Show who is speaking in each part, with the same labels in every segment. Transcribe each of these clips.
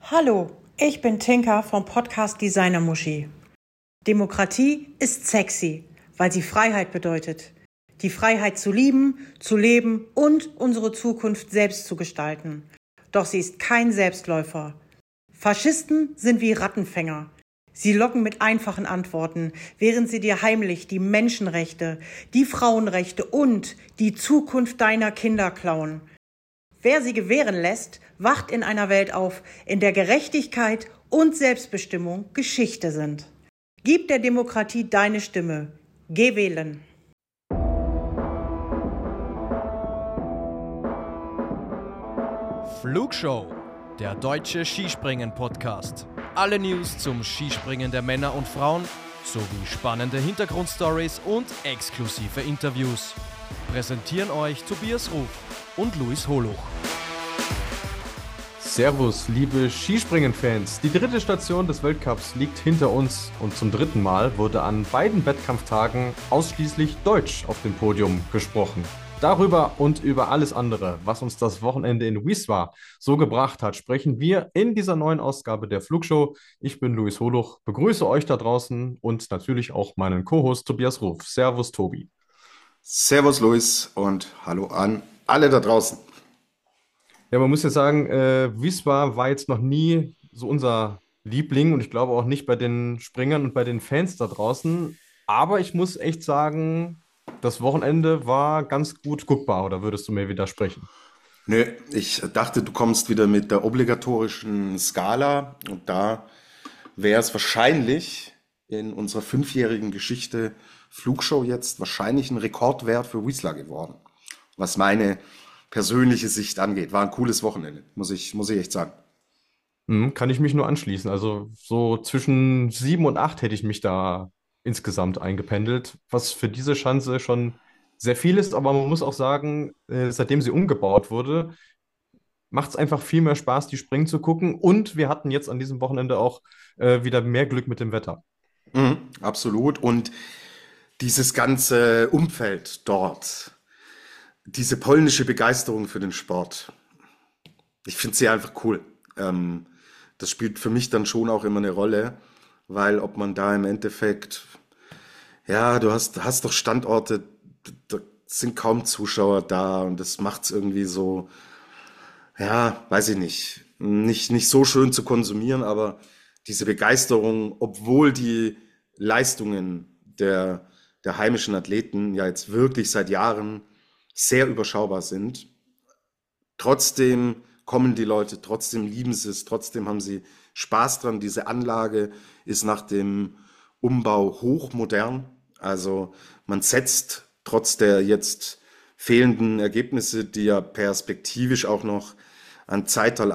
Speaker 1: Hallo, ich bin Tinka vom Podcast Designer Muschi. Demokratie ist sexy, weil sie Freiheit bedeutet. Die Freiheit zu lieben, zu leben und unsere Zukunft selbst zu gestalten. Doch sie ist kein Selbstläufer. Faschisten sind wie Rattenfänger. Sie locken mit einfachen Antworten, während sie dir heimlich die Menschenrechte, die Frauenrechte und die Zukunft deiner Kinder klauen. Wer sie gewähren lässt, wacht in einer Welt auf, in der Gerechtigkeit und Selbstbestimmung Geschichte sind. Gib der Demokratie deine Stimme. Geh wählen.
Speaker 2: Flugshow, der deutsche Skispringen-Podcast. Alle News zum Skispringen der Männer und Frauen sowie spannende Hintergrundstories und exklusive Interviews. Präsentieren euch Tobias Ruf und Luis Holuch.
Speaker 3: Servus, liebe Skispringen-Fans. Die dritte Station des Weltcups liegt hinter uns und zum dritten Mal wurde an beiden Wettkampftagen ausschließlich Deutsch auf dem Podium gesprochen. Darüber und über alles andere, was uns das Wochenende in Wisła so gebracht hat, sprechen wir in dieser neuen Ausgabe der Flugshow. Ich bin Luis Holuch, begrüße euch da draußen und natürlich auch meinen Co-Host Tobias Ruf. Servus, Tobi.
Speaker 4: Servus, Luis, und hallo an alle da draußen.
Speaker 3: Ja, man muss ja sagen, Wisła war jetzt noch nie so unser Liebling und ich glaube auch nicht bei den Springern und bei den Fans da draußen. Aber ich muss echt sagen, das Wochenende war ganz gut guckbar, oder würdest du mir widersprechen?
Speaker 4: Nö, ich dachte, du kommst wieder mit der obligatorischen Skala und da wäre es wahrscheinlich in unserer 5-jährigen Geschichte Flugshow jetzt wahrscheinlich ein Rekordwert für Wisła geworden, was meine persönliche Sicht angeht. War ein cooles Wochenende, muss ich echt sagen.
Speaker 3: Kann ich mich nur anschließen. Also so zwischen 7 und 8 hätte ich mich da insgesamt eingependelt, was für diese Schanze schon sehr viel ist. Aber man muss auch sagen, seitdem sie umgebaut wurde, macht es einfach viel mehr Spaß, die Springen zu gucken. Und wir hatten jetzt an diesem Wochenende auch wieder mehr Glück mit dem Wetter.
Speaker 4: Absolut. Und dieses ganze Umfeld dort, diese polnische Begeisterung für den Sport, ich finde sie einfach cool. Das spielt für mich dann schon auch immer eine Rolle, weil ob man da im Endeffekt, ja, du hast doch Standorte, da sind kaum Zuschauer da und das macht es irgendwie so, ja, weiß ich nicht so schön zu konsumieren, aber diese Begeisterung, obwohl die Leistungen der heimischen Athleten ja jetzt wirklich seit Jahren sehr überschaubar sind, trotzdem kommen die Leute, trotzdem lieben sie es, trotzdem haben sie Spaß dran. Diese Anlage ist nach dem Umbau hochmodern. Also man setzt trotz der jetzt fehlenden Ergebnisse, die ja perspektivisch auch noch an Zeittal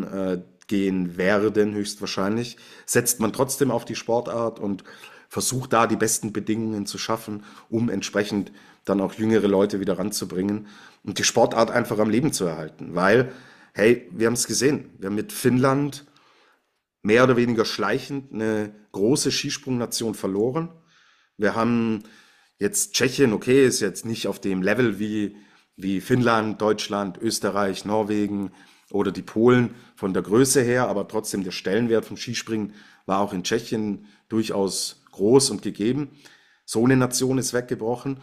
Speaker 4: angehen werden, höchstwahrscheinlich, setzt man trotzdem auf die Sportart und versucht da die besten Bedingungen zu schaffen, um entsprechend dann auch jüngere Leute wieder ranzubringen und die Sportart einfach am Leben zu erhalten. Weil, hey, wir haben es gesehen, wir haben mit Finnland mehr oder weniger schleichend eine große Skisprungnation verloren. Wir haben jetzt Tschechien, okay, ist jetzt nicht auf dem Level wie Finnland, Deutschland, Österreich, Norwegen oder die Polen von der Größe her, aber trotzdem der Stellenwert vom Skispringen war auch in Tschechien durchaus groß und gegeben. So eine Nation ist weggebrochen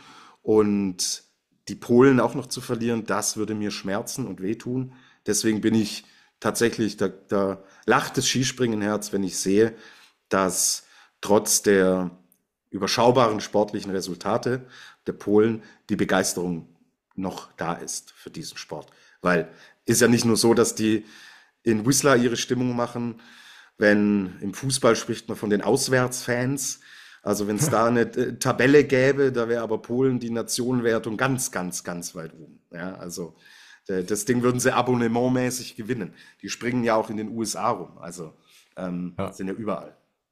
Speaker 4: und die Polen auch noch zu verlieren, das würde mir schmerzen und wehtun. Deswegen bin ich tatsächlich, da lacht das Skispringenherz, wenn ich sehe, dass trotz der überschaubaren sportlichen Resultate der Polen die Begeisterung noch da ist für diesen Sport. Weil ist ja nicht nur so, dass die in Wisła ihre Stimmung machen, wenn im Fußball spricht man von den Auswärtsfans. Also wenn es da eine Tabelle gäbe, da wäre aber Polen die Nationenwertung ganz, ganz, ganz weit oben. Ja, also das Ding würden sie abonnementmäßig gewinnen. Die springen ja auch in den USA rum, also
Speaker 3: Ja.
Speaker 4: sind ja überall.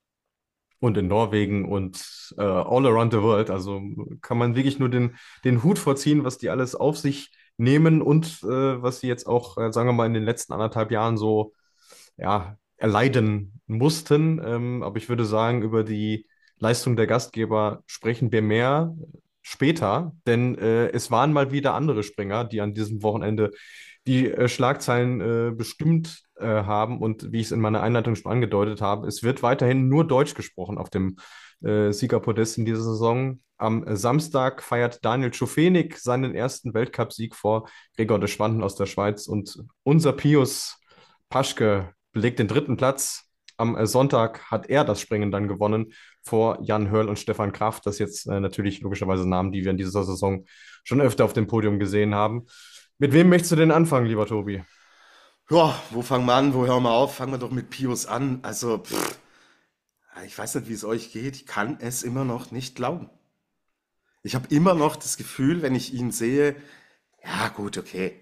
Speaker 3: Und in Norwegen und all around the world. Also kann man wirklich nur den Hut vorziehen, was die alles auf sich nehmen und was sie jetzt auch, sagen wir mal, in den letzten 1,5 Jahren so ja, erleiden mussten. Aber ich würde sagen, über die Leistung der Gastgeber sprechen wir mehr später, denn es waren mal wieder andere Springer, die an diesem Wochenende die Schlagzeilen bestimmt haben. Und wie ich es in meiner Einleitung schon angedeutet habe, es wird weiterhin nur Deutsch gesprochen auf dem Siegerpodest in dieser Saison. Am Samstag feiert Daniel Schofenig seinen ersten Weltcupsieg vor Gregor de Schwanden aus der Schweiz und unser Pius Paschke belegt den dritten Platz. Am Sonntag hat er das Springen dann gewonnen vor Jan Hörl und Stefan Kraft. Das jetzt natürlich logischerweise Namen, die wir in dieser Saison schon öfter auf dem Podium gesehen haben. Mit wem möchtest du denn anfangen, lieber Tobi?
Speaker 4: Ja, wo fangen wir an? Wo hören wir auf? Fangen wir doch mit Pius an. Also, ich weiß nicht, wie es euch geht. Ich kann es immer noch nicht glauben. Ich habe immer noch das Gefühl, wenn ich ihn sehe, ja gut, okay,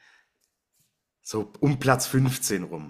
Speaker 4: so um Platz 15 rum.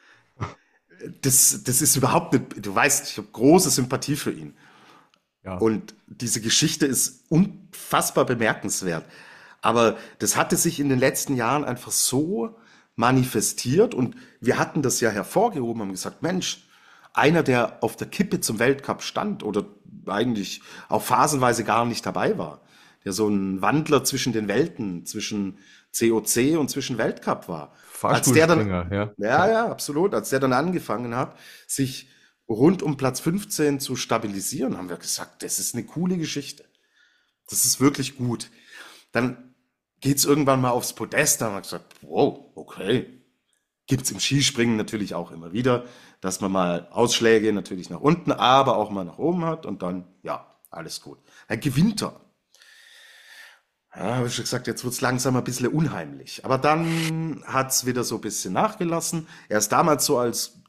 Speaker 4: Das ist überhaupt nicht, du weißt, ich habe große Sympathie für ihn.
Speaker 3: Ja,
Speaker 4: Und diese Geschichte ist unfassbar bemerkenswert. Aber das hatte sich in den letzten Jahren einfach so manifestiert und wir hatten das ja hervorgehoben, haben gesagt, Mensch, einer, der auf der Kippe zum Weltcup stand oder eigentlich auch phasenweise gar nicht dabei war, der so ein Wandler zwischen den Welten, zwischen COC und zwischen Weltcup war. Als der dann,
Speaker 3: Fahrstuhlspringer, ja.
Speaker 4: ja, ja, absolut, als der dann angefangen hat, sich rund um Platz 15 zu stabilisieren, haben wir gesagt, das ist eine coole Geschichte. Das ist wirklich gut. Dann geht's irgendwann mal aufs Podest, da haben wir gesagt, wow, okay. Gibt's im Skispringen natürlich auch immer wieder, dass man mal Ausschläge natürlich nach unten, aber auch mal nach oben hat und dann, ja, alles gut. Dann gewinnt er. Ja, habe ich schon gesagt, jetzt wird's langsam ein bisschen unheimlich. Aber dann hat's wieder so ein bisschen nachgelassen. Er ist damals so als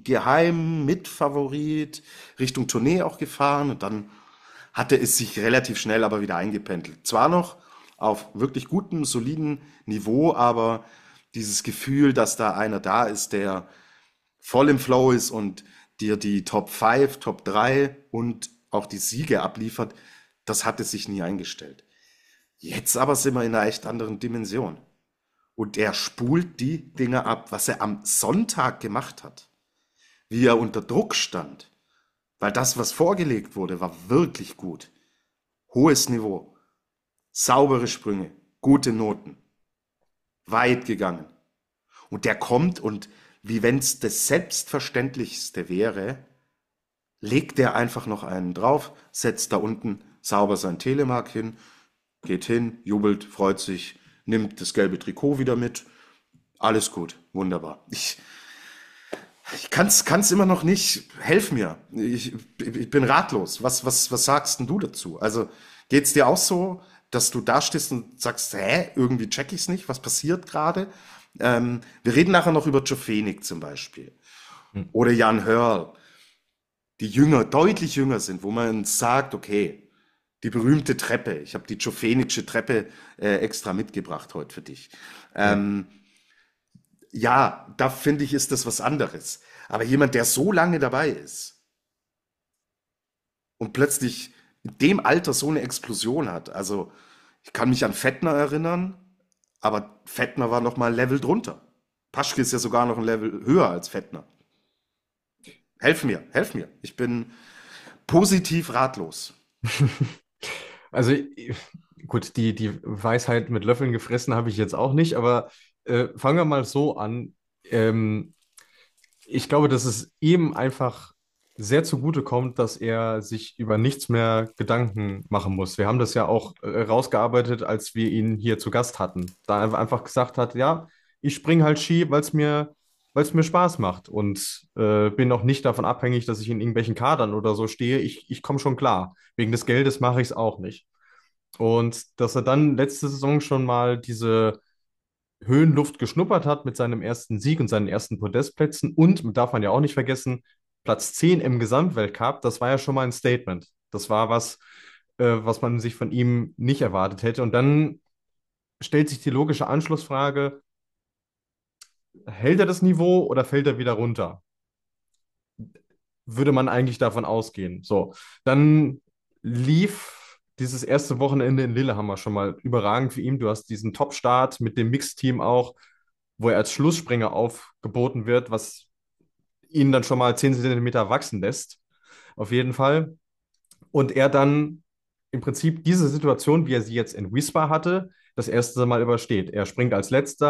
Speaker 4: Geheim-Mitfavorit Richtung Tournee auch gefahren und dann hatte es sich relativ schnell aber wieder eingependelt. Zwar noch auf wirklich gutem, soliden Niveau, aber dieses Gefühl, dass da einer da ist, der voll im Flow ist und dir die Top 5, Top 3 und auch die Siege abliefert, das hatte sich nie eingestellt. Jetzt aber sind wir in einer echt anderen Dimension. Und er spult die Dinge ab, was er am Sonntag gemacht hat, wie er unter Druck stand. Weil das, was vorgelegt wurde, war wirklich gut. Hohes Niveau, saubere Sprünge, gute Noten, weit gegangen. Und der kommt und wie wenn es das Selbstverständlichste wäre, legt der einfach noch einen drauf, setzt da unten sauber sein Telemark hin, geht hin, jubelt, freut sich, nimmt das gelbe Trikot wieder mit. Alles gut, wunderbar. Ich kann's immer noch nicht. Helf mir. Ich bin ratlos. Was sagst denn du dazu? Also geht's dir auch so, dass du da stehst und sagst, irgendwie check ich's nicht, was passiert gerade? Wir reden nachher noch über Jofenig zum Beispiel. Oder Jan Hörl, die jünger, deutlich jünger sind, wo man sagt, okay, die berühmte Treppe. Ich habe die Jofenigsche Treppe extra mitgebracht heute für dich.
Speaker 3: Ja.
Speaker 4: Ja, da finde ich, ist das was anderes. Aber jemand, der so lange dabei ist und plötzlich in dem Alter so eine Explosion hat. Also ich kann mich an Fettner erinnern, aber Fettner war noch mal ein Level drunter. Paschke ist ja sogar noch ein Level höher als Fettner. Helf mir, helf mir. Ich bin positiv ratlos.
Speaker 3: Also gut, die Weisheit mit Löffeln gefressen habe ich jetzt auch nicht, aber fangen wir mal so an. Ähm, Ich glaube, dass es ihm einfach sehr zugute kommt, dass er sich über nichts mehr Gedanken machen muss. Wir haben das ja auch rausgearbeitet, als wir ihn hier zu Gast hatten. Da er einfach gesagt hat, ja, ich springe halt Ski, weil es mir Spaß macht und bin auch nicht davon abhängig, dass ich in irgendwelchen Kadern oder so stehe. Ich komme schon klar. Wegen des Geldes mache ich es auch nicht. Und dass er dann letzte Saison schon mal diese Höhenluft geschnuppert hat mit seinem ersten Sieg und seinen ersten Podestplätzen und, darf man ja auch nicht vergessen, Platz 10 im Gesamtweltcup, das war ja schon mal ein Statement. Das war was, was man sich von ihm nicht erwartet hätte. Und dann stellt sich die logische Anschlussfrage, hält er das Niveau oder fällt er wieder runter? Würde man eigentlich davon ausgehen. So, dann lief dieses erste Wochenende in Lillehammer schon mal überragend für ihn. Du hast diesen Top-Start mit dem Mixteam auch, wo er als Schlussspringer aufgeboten wird, was ihn dann schon mal 10 Zentimeter wachsen lässt. Auf jeden Fall. Und er dann im Prinzip diese Situation, wie er sie jetzt in Wisła hatte, das erste Mal übersteht. Er springt als Letzter,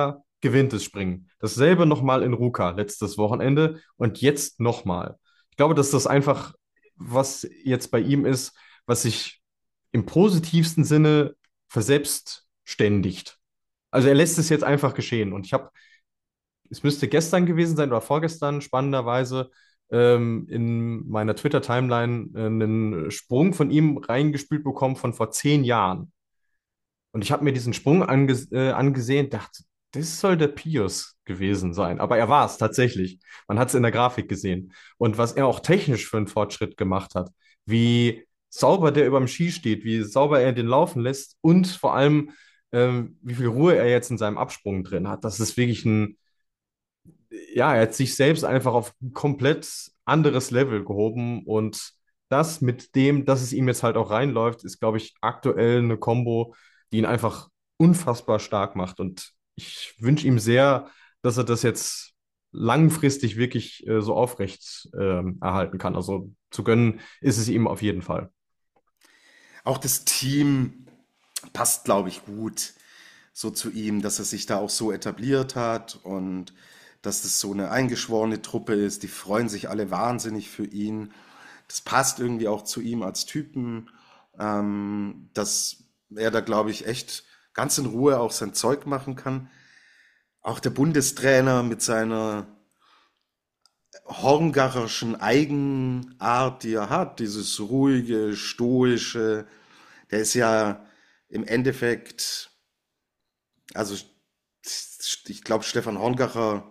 Speaker 3: gewinnt das Springen. Dasselbe nochmal in Ruka letztes Wochenende und jetzt nochmal. Ich glaube, dass das einfach, was jetzt bei ihm ist, was sich im positivsten Sinne verselbstständigt. Also er lässt es jetzt einfach geschehen. Und es müsste gestern gewesen sein oder vorgestern, spannenderweise, in meiner Twitter-Timeline einen Sprung von ihm reingespült bekommen von vor 10 Jahren. Und ich habe mir diesen Sprung angesehen, dachte, das soll der Pius gewesen sein. Aber er war es tatsächlich. Man hat es in der Grafik gesehen. Und was er auch technisch für einen Fortschritt gemacht hat, wie sauber der über dem Ski steht, wie sauber er den laufen lässt und vor allem, wie viel Ruhe er jetzt in seinem Absprung drin hat. Das ist wirklich ja, er hat sich selbst einfach auf ein komplett anderes Level gehoben und das mit dem, dass es ihm jetzt halt auch reinläuft, ist, glaube ich, aktuell eine Kombo, die ihn einfach unfassbar stark macht und ich wünsche ihm sehr, dass er das jetzt langfristig wirklich so aufrecht erhalten kann. Also zu gönnen ist es ihm auf jeden Fall.
Speaker 4: Auch das Team passt, glaube ich, gut so zu ihm, dass er sich da auch so etabliert hat und dass das so eine eingeschworene Truppe ist. Die freuen sich alle wahnsinnig für ihn. Das passt irgendwie auch zu ihm als Typen, dass er da, glaube ich, echt ganz in Ruhe auch sein Zeug machen kann. Auch der Bundestrainer mit seiner horngacherischen Eigenart, die er hat, dieses ruhige, stoische, der ist ja im Endeffekt, also ich glaube, Stefan Horngacher,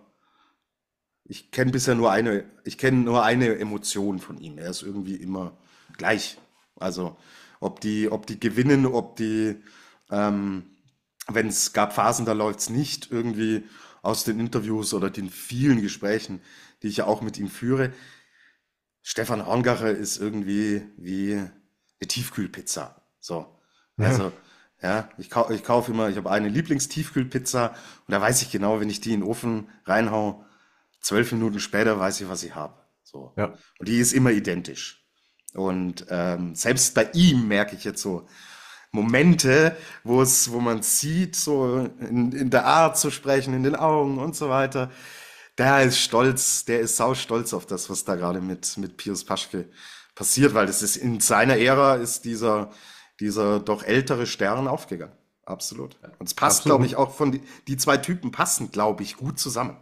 Speaker 4: ich kenne nur eine Emotion von ihm. Er ist irgendwie immer gleich. Also ob die gewinnen, wenn es gab Phasen, da läuft es nicht irgendwie aus den Interviews oder den vielen Gesprächen, die ich ja auch mit ihm führe. Stefan Horngacher ist irgendwie wie eine Tiefkühlpizza. So. Also, ja, ich kaufe immer, ich habe eine Lieblingstiefkühlpizza und da weiß ich genau, wenn ich die in den Ofen reinhau, 12 Minuten später weiß ich, was ich habe. So.
Speaker 3: Ja,
Speaker 4: Und die ist immer identisch. Und selbst bei ihm merke ich jetzt so Momente, wo man sieht, so in der Art zu sprechen, in den Augen und so weiter. Der ist saustolz auf das, was da gerade mit Pius Paschke passiert, weil das ist in seiner Ära ist dieser doch ältere Stern aufgegangen. Absolut. Und es passt, glaube
Speaker 3: absolut.
Speaker 4: ich, auch die zwei Typen passen, glaube ich, gut zusammen.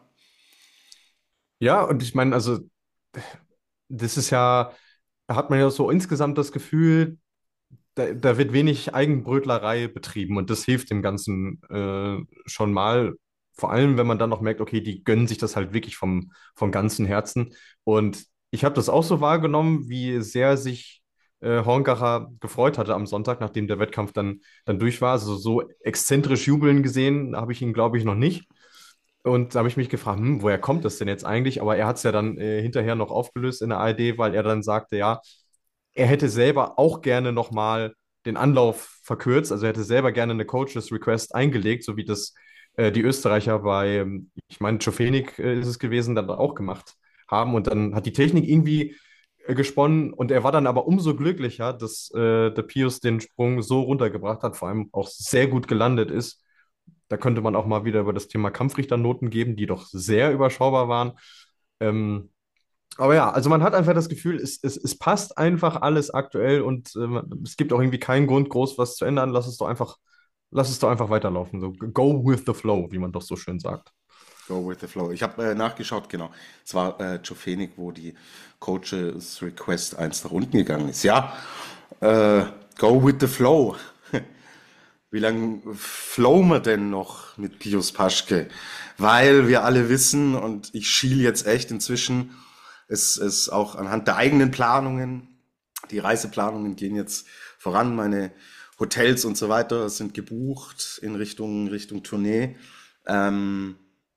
Speaker 3: Ja, und ich meine, also das ist ja, da hat man ja so insgesamt das Gefühl, da wird wenig Eigenbrötlerei betrieben und das hilft dem Ganzen schon mal. Vor allem, wenn man dann noch merkt, okay, die gönnen sich das halt wirklich vom ganzen Herzen. Und ich habe das auch so wahrgenommen, wie sehr sich Horngacher gefreut hatte am Sonntag, nachdem der Wettkampf dann durch war. Also so exzentrisch jubeln gesehen habe ich ihn, glaube ich, noch nicht. Und da habe ich mich gefragt, woher kommt das denn jetzt eigentlich? Aber er hat es ja dann hinterher noch aufgelöst in der ARD, weil er dann sagte, ja, er hätte selber auch gerne nochmal den Anlauf verkürzt, also er hätte selber gerne eine Coaches Request eingelegt, so wie das die Österreicher bei, ich meine, Czofenik ist es gewesen, dann auch gemacht haben. Und dann hat die Technik irgendwie gesponnen und er war dann aber umso glücklicher, dass der Pius den Sprung so runtergebracht hat, vor allem auch sehr gut gelandet ist. Da könnte man auch mal wieder über das Thema Kampfrichternoten geben, die doch sehr überschaubar waren. Ähm, aber ja, also man hat einfach das Gefühl, es passt einfach alles aktuell und es gibt auch irgendwie keinen Grund, groß was zu ändern. Lass es doch einfach weiterlaufen. So, go with the flow, wie man doch so schön sagt.
Speaker 4: Go with the flow. Ich habe nachgeschaut, genau. Es war Czofenik, wo die Coaches Request eins nach unten gegangen ist. Ja, äh, go with the flow. Wie lange flowen wir denn noch mit Pius Paschke? Weil wir alle wissen, und ich schiel jetzt echt inzwischen, es ist auch anhand der eigenen Planungen, die Reiseplanungen gehen jetzt voran, meine Hotels und so weiter sind gebucht in Richtung Tournee. Ähm,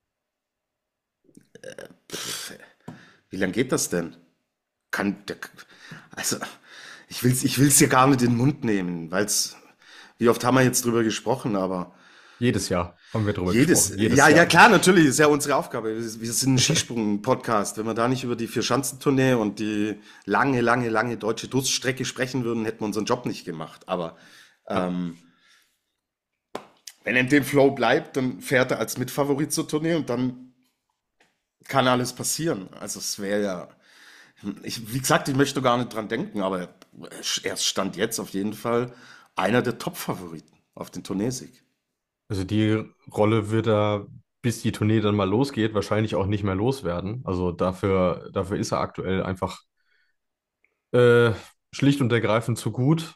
Speaker 4: Wie lange geht das denn? Kann, der, also, ich will's hier gar nicht in den Mund nehmen, wie oft haben wir jetzt drüber gesprochen, aber
Speaker 3: Jedes Jahr haben wir drüber gesprochen. Jedes
Speaker 4: ja, ja,
Speaker 3: Jahr.
Speaker 4: klar, natürlich, ist ja unsere Aufgabe. Wir sind ein Skisprung-Podcast. Wenn wir da nicht über die Vier-Schanzentournee und die lange deutsche Durststrecke sprechen würden, hätten wir unseren Job nicht gemacht. Aber
Speaker 3: Ja.
Speaker 4: ähm, wenn er in dem Flow bleibt, dann fährt er als Mitfavorit zur Tournee und dann kann alles passieren. Also es wäre ja, wie gesagt, ich möchte gar nicht dran denken, aber er stand jetzt auf jeden Fall einer der Top-Favoriten auf den Tourneesieg.
Speaker 3: Also die Rolle wird er, bis die Tournee dann mal losgeht, wahrscheinlich auch nicht mehr loswerden. Also dafür ist er aktuell einfach äh, schlicht und ergreifend zu gut.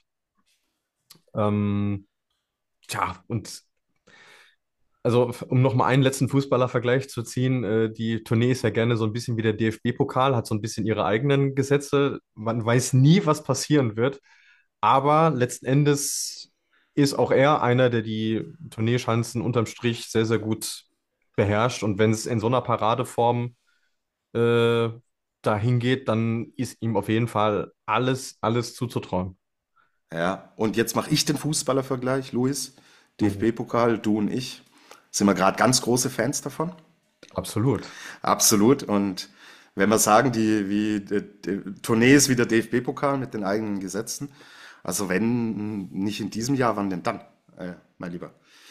Speaker 3: Ähm, tja, und also um nochmal einen letzten Fußballervergleich zu ziehen, die Tournee ist ja gerne so ein bisschen wie der DFB-Pokal, hat so ein bisschen ihre eigenen Gesetze. Man weiß nie, was passieren wird. Aber letzten Endes ist auch er einer, der die Turnierschanzen unterm Strich sehr, sehr gut beherrscht. Und wenn es in so einer Paradeform äh, dahin geht, dann ist ihm auf jeden Fall alles zuzutrauen.
Speaker 4: Ja, und jetzt mache ich den Fußballervergleich, Luis.
Speaker 3: Mhm.
Speaker 4: DFB-Pokal, du und ich. Sind wir gerade ganz große Fans davon?
Speaker 3: Absolut.
Speaker 4: Absolut. Und wenn wir sagen, die Tournee ist wie der DFB-Pokal mit den eigenen Gesetzen. Also wenn nicht in diesem Jahr, wann denn dann, mein Lieber?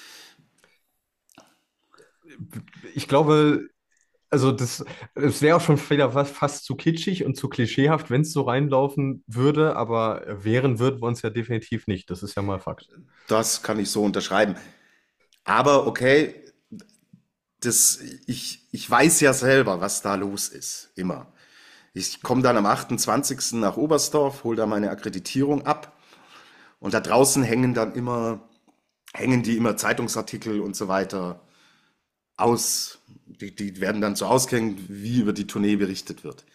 Speaker 3: Ich glaube, also es wäre auch schon wieder fast zu kitschig und zu klischeehaft, wenn es so reinlaufen würde, aber wehren würden wir uns ja definitiv nicht. Das ist ja mal Fakt.
Speaker 4: Das kann ich so unterschreiben. Aber okay, ich weiß ja selber, was da los ist. Immer. Ich komme dann am 28. nach Oberstdorf, hole da meine Akkreditierung ab und da draußen hängen die immer Zeitungsartikel und so weiter aus. Die werden dann so ausgehängt, wie über die Tournee berichtet wird.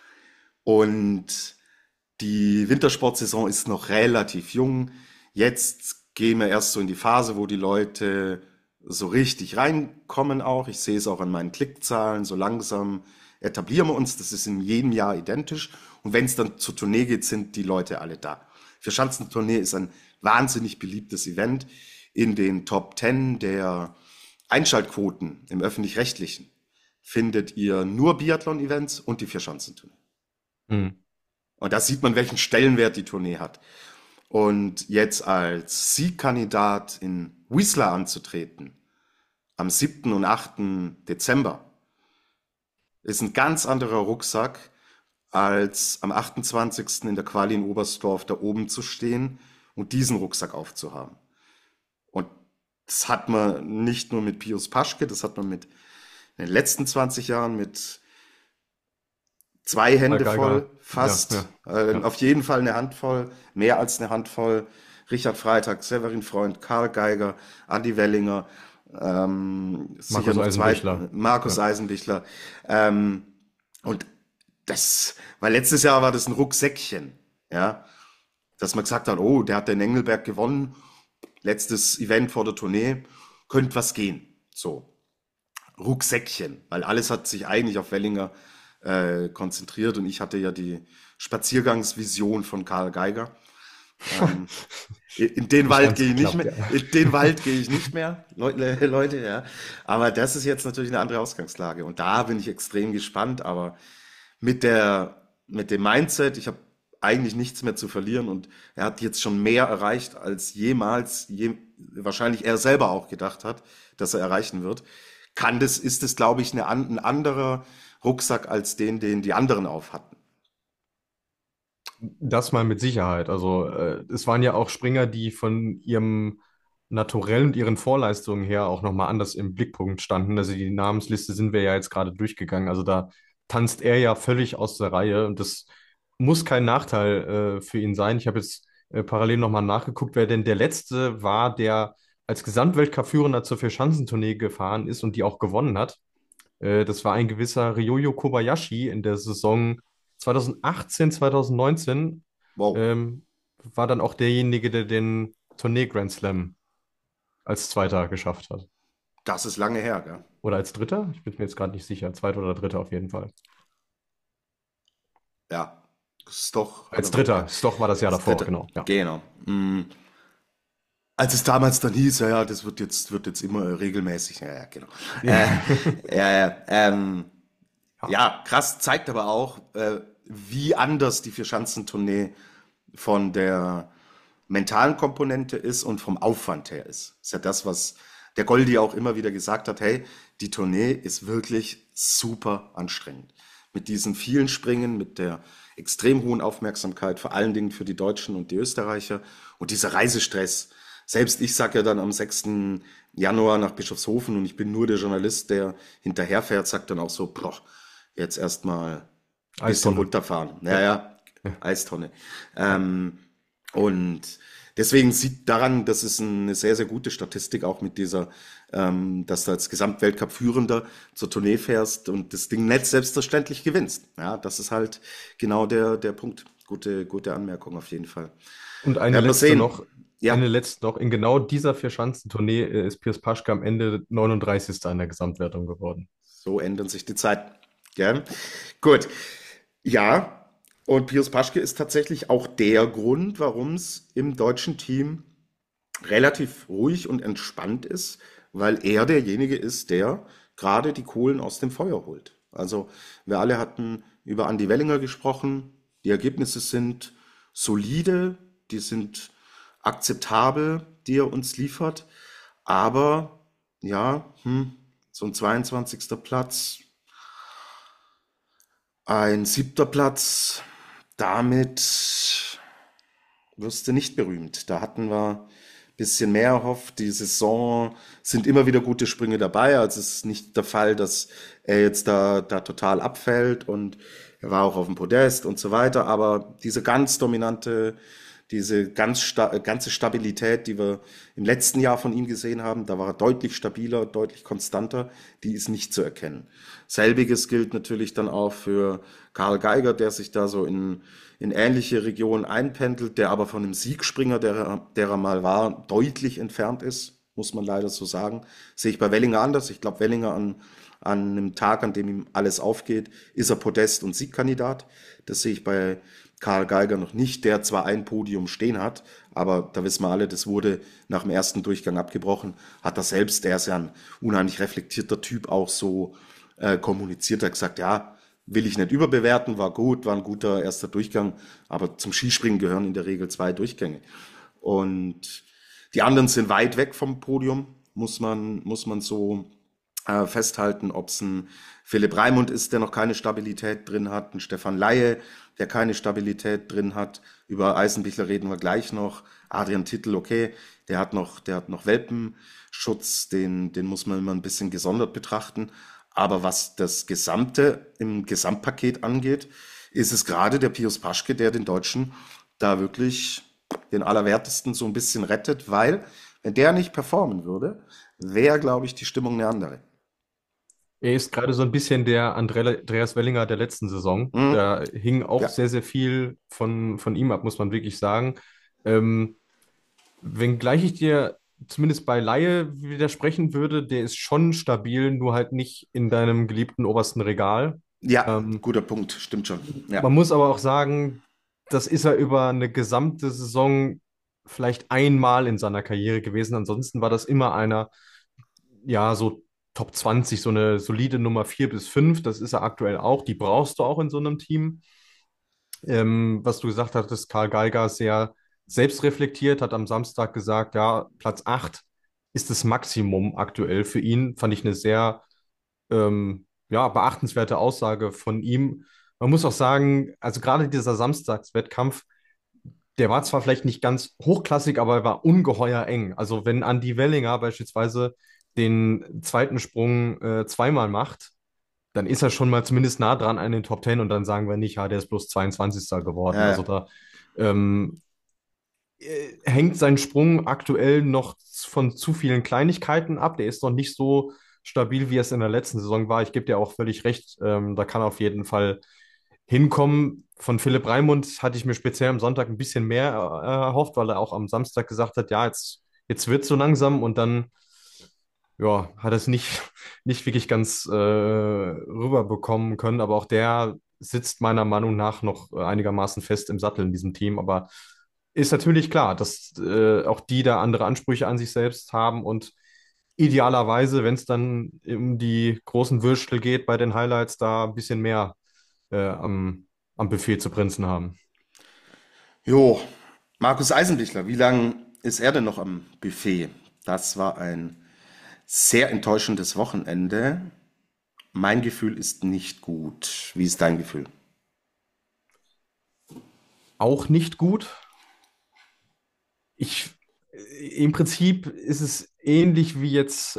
Speaker 4: Und die Wintersportsaison ist noch relativ jung. Jetzt gehen wir erst so in die Phase, wo die Leute so richtig reinkommen auch. Ich sehe es auch an meinen Klickzahlen. So langsam etablieren wir uns. Das ist in jedem Jahr identisch. Und wenn es dann zur Tournee geht, sind die Leute alle da. Vierschanzentournee ist ein wahnsinnig beliebtes Event. In den Top 10 der Einschaltquoten im Öffentlich-Rechtlichen findet ihr nur Biathlon-Events und die Vierschanzentournee.
Speaker 3: Hm.
Speaker 4: Und da sieht man, welchen Stellenwert die Tournee hat. Und jetzt als Siegkandidat in Whistler anzutreten, am 7. und 8. Dezember, ist ein ganz anderer Rucksack, als am 28. in der Quali in Oberstdorf da oben zu stehen und diesen Rucksack aufzuhaben. Und das hat man nicht nur mit Pius Paschke, das hat man in den letzten 20 Jahren mit zwei
Speaker 3: Karl
Speaker 4: Hände
Speaker 3: Geiger.
Speaker 4: voll,
Speaker 3: Ja,
Speaker 4: fast,
Speaker 3: ja, ja.
Speaker 4: auf jeden Fall eine Handvoll, mehr als eine Handvoll. Richard Freitag, Severin Freund, Karl Geiger, Andi Wellinger, sicher
Speaker 3: Markus
Speaker 4: noch zwei,
Speaker 3: Eisenbichler.
Speaker 4: Markus
Speaker 3: Ja.
Speaker 4: Eisenbichler. Ähm, und weil letztes Jahr war das ein Rucksäckchen, ja, dass man gesagt hat, oh, der hat den Engelberg gewonnen, letztes Event vor der Tournee, könnte was gehen. So, Rucksäckchen, weil alles hat sich eigentlich auf Wellinger konzentriert und ich hatte ja die Spaziergangsvision von Karl Geiger. Ähm, in den
Speaker 3: Nicht
Speaker 4: Wald
Speaker 3: ganz
Speaker 4: gehe ich nicht
Speaker 3: geklappt,
Speaker 4: mehr,
Speaker 3: ja.
Speaker 4: in den Wald gehe ich nicht mehr, Leute, ja. Aber das ist jetzt natürlich eine andere Ausgangslage und da bin ich extrem gespannt, aber mit dem Mindset, ich habe eigentlich nichts mehr zu verlieren und er hat jetzt schon mehr erreicht, als wahrscheinlich er selber auch gedacht hat, dass er erreichen wird. Ist es, glaube ich, ein anderer Rucksack als den die anderen auf hatten.
Speaker 3: Das mal mit Sicherheit. Also es waren ja auch Springer, die von ihrem Naturell und ihren Vorleistungen her auch nochmal anders im Blickpunkt standen. Also die Namensliste sind wir ja jetzt gerade durchgegangen. Also da tanzt er ja völlig aus der Reihe und das muss kein Nachteil für ihn sein. Ich habe jetzt parallel nochmal nachgeguckt, wer denn der Letzte war, der als Gesamtweltcup-Führender zur Vierschanzentournee gefahren ist und die auch gewonnen hat. Das war ein gewisser Ryoyo Kobayashi in der Saison 2018, 2019.
Speaker 4: Wow,
Speaker 3: Ähm, war dann auch derjenige, der den Tournee Grand Slam als Zweiter geschafft hat.
Speaker 4: das ist lange her, gell?
Speaker 3: Oder als Dritter? Ich bin mir jetzt gerade nicht sicher. Zweiter oder Dritter auf jeden Fall.
Speaker 4: Ja, Stoch
Speaker 3: Als
Speaker 4: oder
Speaker 3: Dritter. Stoch war das Jahr
Speaker 4: das
Speaker 3: davor,
Speaker 4: dritte.
Speaker 3: genau. Ja.
Speaker 4: Genau. Als es damals dann hieß, ja, ja, das wird jetzt immer regelmäßig, ja, ja, genau. Äh, ja, ja, ja, krass, zeigt aber auch, wie anders die Vierschanzentournee von der mentalen Komponente ist und vom Aufwand her ist. Ist ja das, der Goldi auch immer wieder gesagt hat, hey, die Tournee ist wirklich super anstrengend. Mit diesen vielen Springen, mit der extrem hohen Aufmerksamkeit, vor allen Dingen für die Deutschen und die Österreicher und dieser Reisestress. Selbst ich sage ja dann am 6. Januar nach Bischofshofen und ich bin nur der Journalist, der hinterherfährt, sagt dann auch so, boah, jetzt erstmal ein bisschen
Speaker 3: Eistonne.
Speaker 4: runterfahren.
Speaker 3: Ja.
Speaker 4: Ja, Eistonne. Und deswegen sieht daran, das ist eine sehr, sehr gute Statistik, auch mit dieser, dass du als Gesamtweltcup-Führender zur Tournee fährst und das Ding nicht selbstverständlich gewinnst. Ja, das ist halt genau der Punkt. Gute Anmerkung auf jeden Fall.
Speaker 3: Und
Speaker 4: Werden wir sehen. Ja,
Speaker 3: eine letzte noch. In genau dieser Vierschanzentournee ist Piers Paschke am Ende 39. in der Gesamtwertung geworden.
Speaker 4: so ändern sich die Zeiten. Gell? Gut. Ja, und Pius Paschke ist tatsächlich auch der Grund, warum es im deutschen Team relativ ruhig und entspannt ist, weil er derjenige ist, der gerade die Kohlen aus dem Feuer holt. Also wir alle hatten über Andi Wellinger gesprochen. Die Ergebnisse sind solide, die sind akzeptabel, die er uns liefert. Aber ja, so ein 22. Platz, ein 7. Platz, damit wirst du nicht berühmt. Da hatten wir ein bisschen mehr erhofft. Die Saison sind immer wieder gute Sprünge dabei. Also es ist nicht der Fall, dass er jetzt da total abfällt und er war auch auf dem Podest und so weiter. Aber diese ganz dominante, diese ganze Stabilität, die wir im letzten Jahr von ihm gesehen haben, da war er deutlich stabiler, deutlich konstanter, die ist nicht zu erkennen. Selbiges gilt natürlich dann auch für Karl Geiger, der sich da so in ähnliche Regionen einpendelt, der aber von einem Siegspringer, der er mal war, deutlich entfernt ist, muss man leider so sagen. Sehe ich bei Wellinger anders. Ich glaube, Wellinger an einem Tag, an dem ihm alles aufgeht, ist er Podest- und Siegkandidat. Das sehe ich bei Karl Geiger noch nicht, der zwar ein Podium stehen hat, aber da wissen wir alle, das wurde nach dem ersten Durchgang abgebrochen, hat er selbst, der ist ja ein unheimlich reflektierter Typ, auch so kommuniziert, hat gesagt, ja, will ich nicht überbewerten, war gut, war ein guter erster Durchgang, aber zum Skispringen gehören in der Regel 2 Durchgänge. Und die anderen sind weit weg vom Podium, muss man so festhalten, ob es ein Philipp Raimund ist, der noch keine Stabilität drin hat, ein Stefan Laie, der keine Stabilität drin hat. Über Eisenbichler reden wir gleich noch. Adrian Tittel, okay, der hat noch Welpenschutz, den muss man immer ein bisschen gesondert betrachten. Aber was das Gesamte im Gesamtpaket angeht, ist es gerade der Pius Paschke, der den Deutschen da wirklich den Allerwertesten so ein bisschen rettet, weil wenn der nicht performen würde, wäre, glaube ich, die Stimmung eine andere.
Speaker 3: Er ist gerade so ein bisschen der Andreas Wellinger der letzten Saison.
Speaker 4: Mhm.
Speaker 3: Da hing auch
Speaker 4: Ja,
Speaker 3: sehr, sehr viel von ihm ab, muss man wirklich sagen. Ähm, Wenngleich ich dir zumindest bei Laie widersprechen würde, der ist schon stabil, nur halt nicht in deinem geliebten obersten Regal.
Speaker 4: ja,
Speaker 3: Ähm,
Speaker 4: guter Punkt, stimmt schon. Ja,
Speaker 3: Man muss aber auch sagen, das ist er über eine gesamte Saison vielleicht einmal in seiner Karriere gewesen. Ansonsten war das immer einer, ja, so Top 20, so eine solide Nummer 4 bis 5. Das ist er aktuell auch. Die brauchst du auch in so einem Team. Was du gesagt hattest, Karl Geiger sehr selbstreflektiert, hat am Samstag gesagt, ja, Platz 8 ist das Maximum aktuell für ihn. Fand ich eine sehr ja, beachtenswerte Aussage von ihm. Man muss auch sagen, also gerade dieser Samstagswettkampf, der war zwar vielleicht nicht ganz hochklassig, aber er war ungeheuer eng. Also wenn Andy Wellinger beispielsweise den zweiten Sprung zweimal macht, dann ist er schon mal zumindest nah dran an den Top 10 und dann sagen wir nicht, ja, der ist bloß 22. geworden.
Speaker 4: ja,
Speaker 3: Also
Speaker 4: ja.
Speaker 3: da ähm, hängt sein Sprung aktuell noch von zu vielen Kleinigkeiten ab. Der ist noch nicht so stabil, wie es in der letzten Saison war. Ich gebe dir auch völlig recht. Da kann er auf jeden Fall hinkommen. Von Philipp Raimund hatte ich mir speziell am Sonntag ein bisschen mehr erhofft, weil er auch am Samstag gesagt hat, ja, jetzt wird es so langsam und dann ja, hat er es nicht wirklich ganz rüberbekommen können, aber auch der sitzt meiner Meinung nach noch einigermaßen fest im Sattel in diesem Team. Aber ist natürlich klar, dass auch die da andere Ansprüche an sich selbst haben und idealerweise, wenn es dann um die großen Würstel geht bei den Highlights, da ein bisschen mehr am Buffet zu prinzen haben.
Speaker 4: Jo, Markus Eisenbichler, wie lange ist er denn noch am Buffet? Das war ein sehr enttäuschendes Wochenende. Mein Gefühl ist nicht gut. Wie ist dein Gefühl?
Speaker 3: Auch nicht gut. Ich, Im Prinzip ist es ähnlich wie jetzt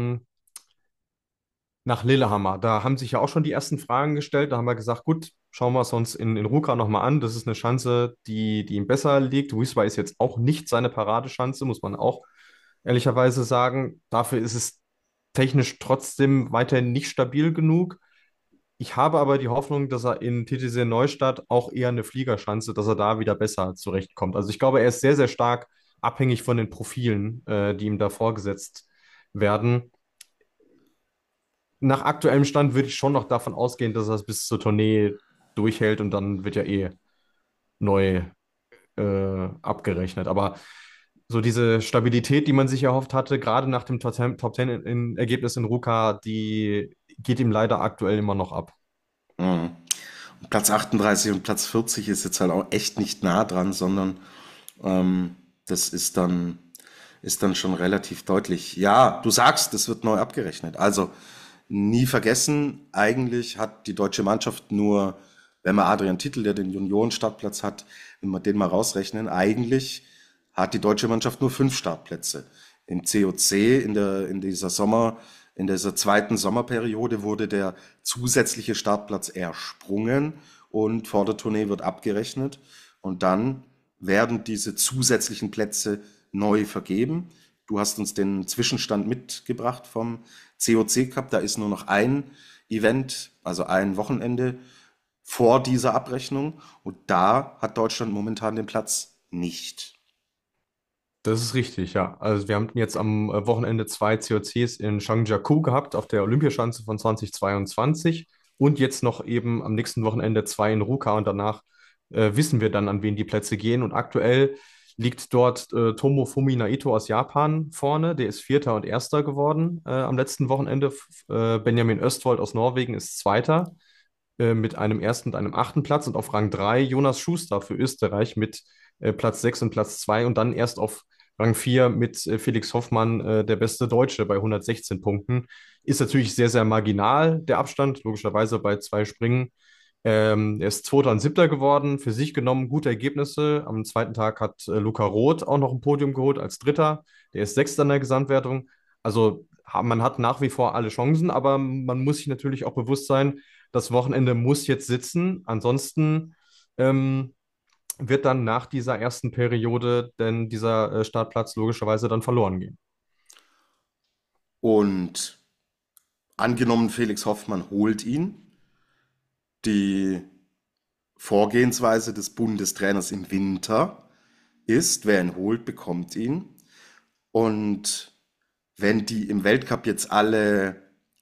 Speaker 3: nach Lillehammer. Da haben sich ja auch schon die ersten Fragen gestellt. Da haben wir gesagt, gut, schauen wir es uns in Ruka nochmal an. Das ist eine Schanze, die ihm besser liegt. Wiswa ist jetzt auch nicht seine Paradeschanze, muss man auch ehrlicherweise sagen. Dafür ist es technisch trotzdem weiterhin nicht stabil genug. Ich habe aber die Hoffnung, dass er in TTC Neustadt auch eher eine Fliegerschanze, dass er da wieder besser zurechtkommt. Also ich glaube, er ist sehr, sehr stark abhängig von den Profilen, die ihm da vorgesetzt werden. Nach aktuellem Stand würde ich schon noch davon ausgehen, dass er es bis zur Tournee durchhält und dann wird ja eh neu abgerechnet. Aber so diese Stabilität, die man sich erhofft hatte, gerade nach dem Top 10 Ergebnis in Ruka, die geht ihm leider aktuell immer noch ab.
Speaker 4: Mhm. Platz 38 und Platz 40 ist jetzt halt auch echt nicht nah dran, sondern das ist dann schon relativ deutlich. Ja, du sagst, es wird neu abgerechnet. Also nie vergessen, eigentlich hat die deutsche Mannschaft nur, wenn man Adrian Tittel, der den Junioren-Startplatz hat, wenn wir den mal rausrechnen, eigentlich hat die deutsche Mannschaft nur 5 Startplätze. Im COC, in dieser zweiten Sommerperiode wurde der zusätzliche Startplatz ersprungen und vor der Tournee wird abgerechnet und dann werden diese zusätzlichen Plätze neu vergeben. Du hast uns den Zwischenstand mitgebracht vom COC Cup. Da ist nur noch ein Event, also ein Wochenende vor dieser Abrechnung und da hat Deutschland momentan den Platz nicht.
Speaker 3: Das ist richtig, ja. Also wir haben jetzt am Wochenende 2 COCs in Zhangjiakou gehabt, auf der Olympiaschanze von 2022 und jetzt noch eben am nächsten Wochenende 2 in Ruka und danach wissen wir dann, an wen die Plätze gehen. Und aktuell liegt dort Tomofumi Naito aus Japan vorne, der ist Vierter und Erster geworden am letzten Wochenende. Benjamin Östwold aus Norwegen ist Zweiter mit einem ersten und einem achten Platz und auf Rang 3 Jonas Schuster für Österreich mit Platz 6 und Platz 2 und dann erst auf Rang 4 mit Felix Hoffmann, der beste Deutsche bei 116 Punkten. Ist natürlich sehr, sehr marginal, der Abstand, logischerweise bei 2 Springen. Er ist Zweiter und Siebter geworden, für sich genommen gute Ergebnisse. Am zweiten Tag hat Luca Roth auch noch ein Podium geholt als Dritter. Der ist Sechster in der Gesamtwertung. Also man hat nach wie vor alle Chancen, aber man muss sich natürlich auch bewusst sein, das Wochenende muss jetzt sitzen. Ansonsten wird dann nach dieser ersten Periode denn dieser Startplatz logischerweise dann verloren gehen.
Speaker 4: Und angenommen, Felix Hoffmann holt ihn, die Vorgehensweise des Bundestrainers im Winter ist, wer ihn holt, bekommt ihn. Und wenn die im Weltcup jetzt alle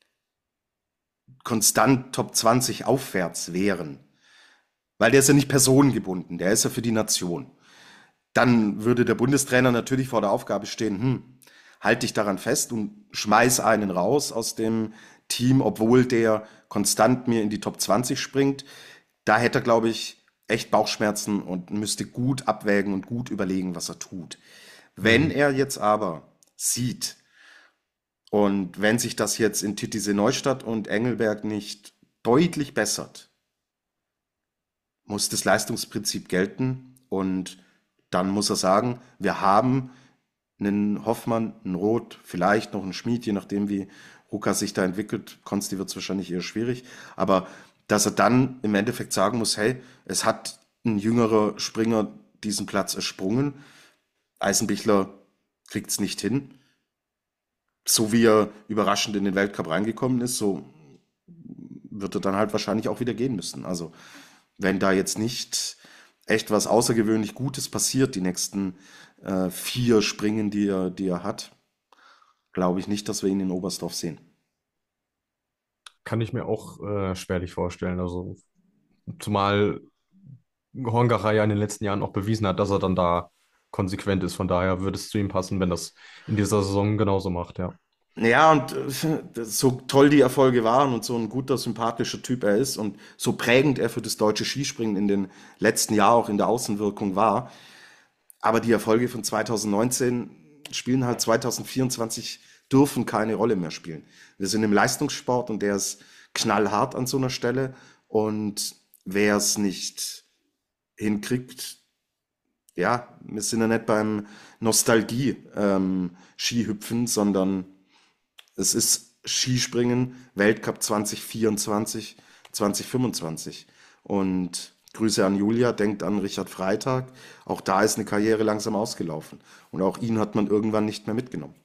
Speaker 4: konstant Top 20 aufwärts wären, weil der ist ja nicht personengebunden, der ist ja für die Nation, dann würde der Bundestrainer natürlich vor der Aufgabe stehen, halt dich daran fest und schmeiß einen raus aus dem Team, obwohl der konstant mir in die Top 20 springt. Da hätte er, glaube ich, echt Bauchschmerzen und müsste gut abwägen und gut überlegen, was er tut. Wenn er jetzt aber sieht, und wenn sich das jetzt in Titisee Neustadt und Engelberg nicht deutlich bessert, muss das Leistungsprinzip gelten und dann muss er sagen, wir haben einen Hoffmann, einen Roth, vielleicht noch einen Schmid, je nachdem wie Ruka sich da entwickelt. Konsti wird es wahrscheinlich eher schwierig, aber dass er dann im Endeffekt sagen muss, hey, es hat ein jüngerer Springer diesen Platz ersprungen, Eisenbichler kriegt es nicht hin. So wie er überraschend in den Weltcup reingekommen ist, so wird er dann halt wahrscheinlich auch wieder gehen müssen. Also wenn da jetzt nicht echt was außergewöhnlich Gutes passiert, die nächsten 4 Springen, die er hat, glaube ich nicht, dass wir ihn in Oberstdorf sehen.
Speaker 3: Kann ich mir auch schwerlich vorstellen. Also zumal Horngacher ja in den letzten Jahren auch bewiesen hat, dass er dann da konsequent ist. Von daher würde es zu ihm passen, wenn das in dieser Saison genauso macht, ja.
Speaker 4: Ja, und so toll die Erfolge waren und so ein guter, sympathischer Typ er ist und so prägend er für das deutsche Skispringen in den letzten Jahren auch in der Außenwirkung war. Aber die Erfolge von 2019 spielen halt 2024 dürfen keine Rolle mehr spielen. Wir sind im Leistungssport und der ist knallhart an so einer Stelle. Und wer es nicht hinkriegt, ja, wir sind ja nicht beim Nostalgie-Skihüpfen, sondern es ist Skispringen, Weltcup 2024, 2025. Und Grüße an Julia, denkt an Richard Freitag. Auch da ist eine Karriere langsam ausgelaufen. Und auch ihn hat man irgendwann nicht mehr mitgenommen.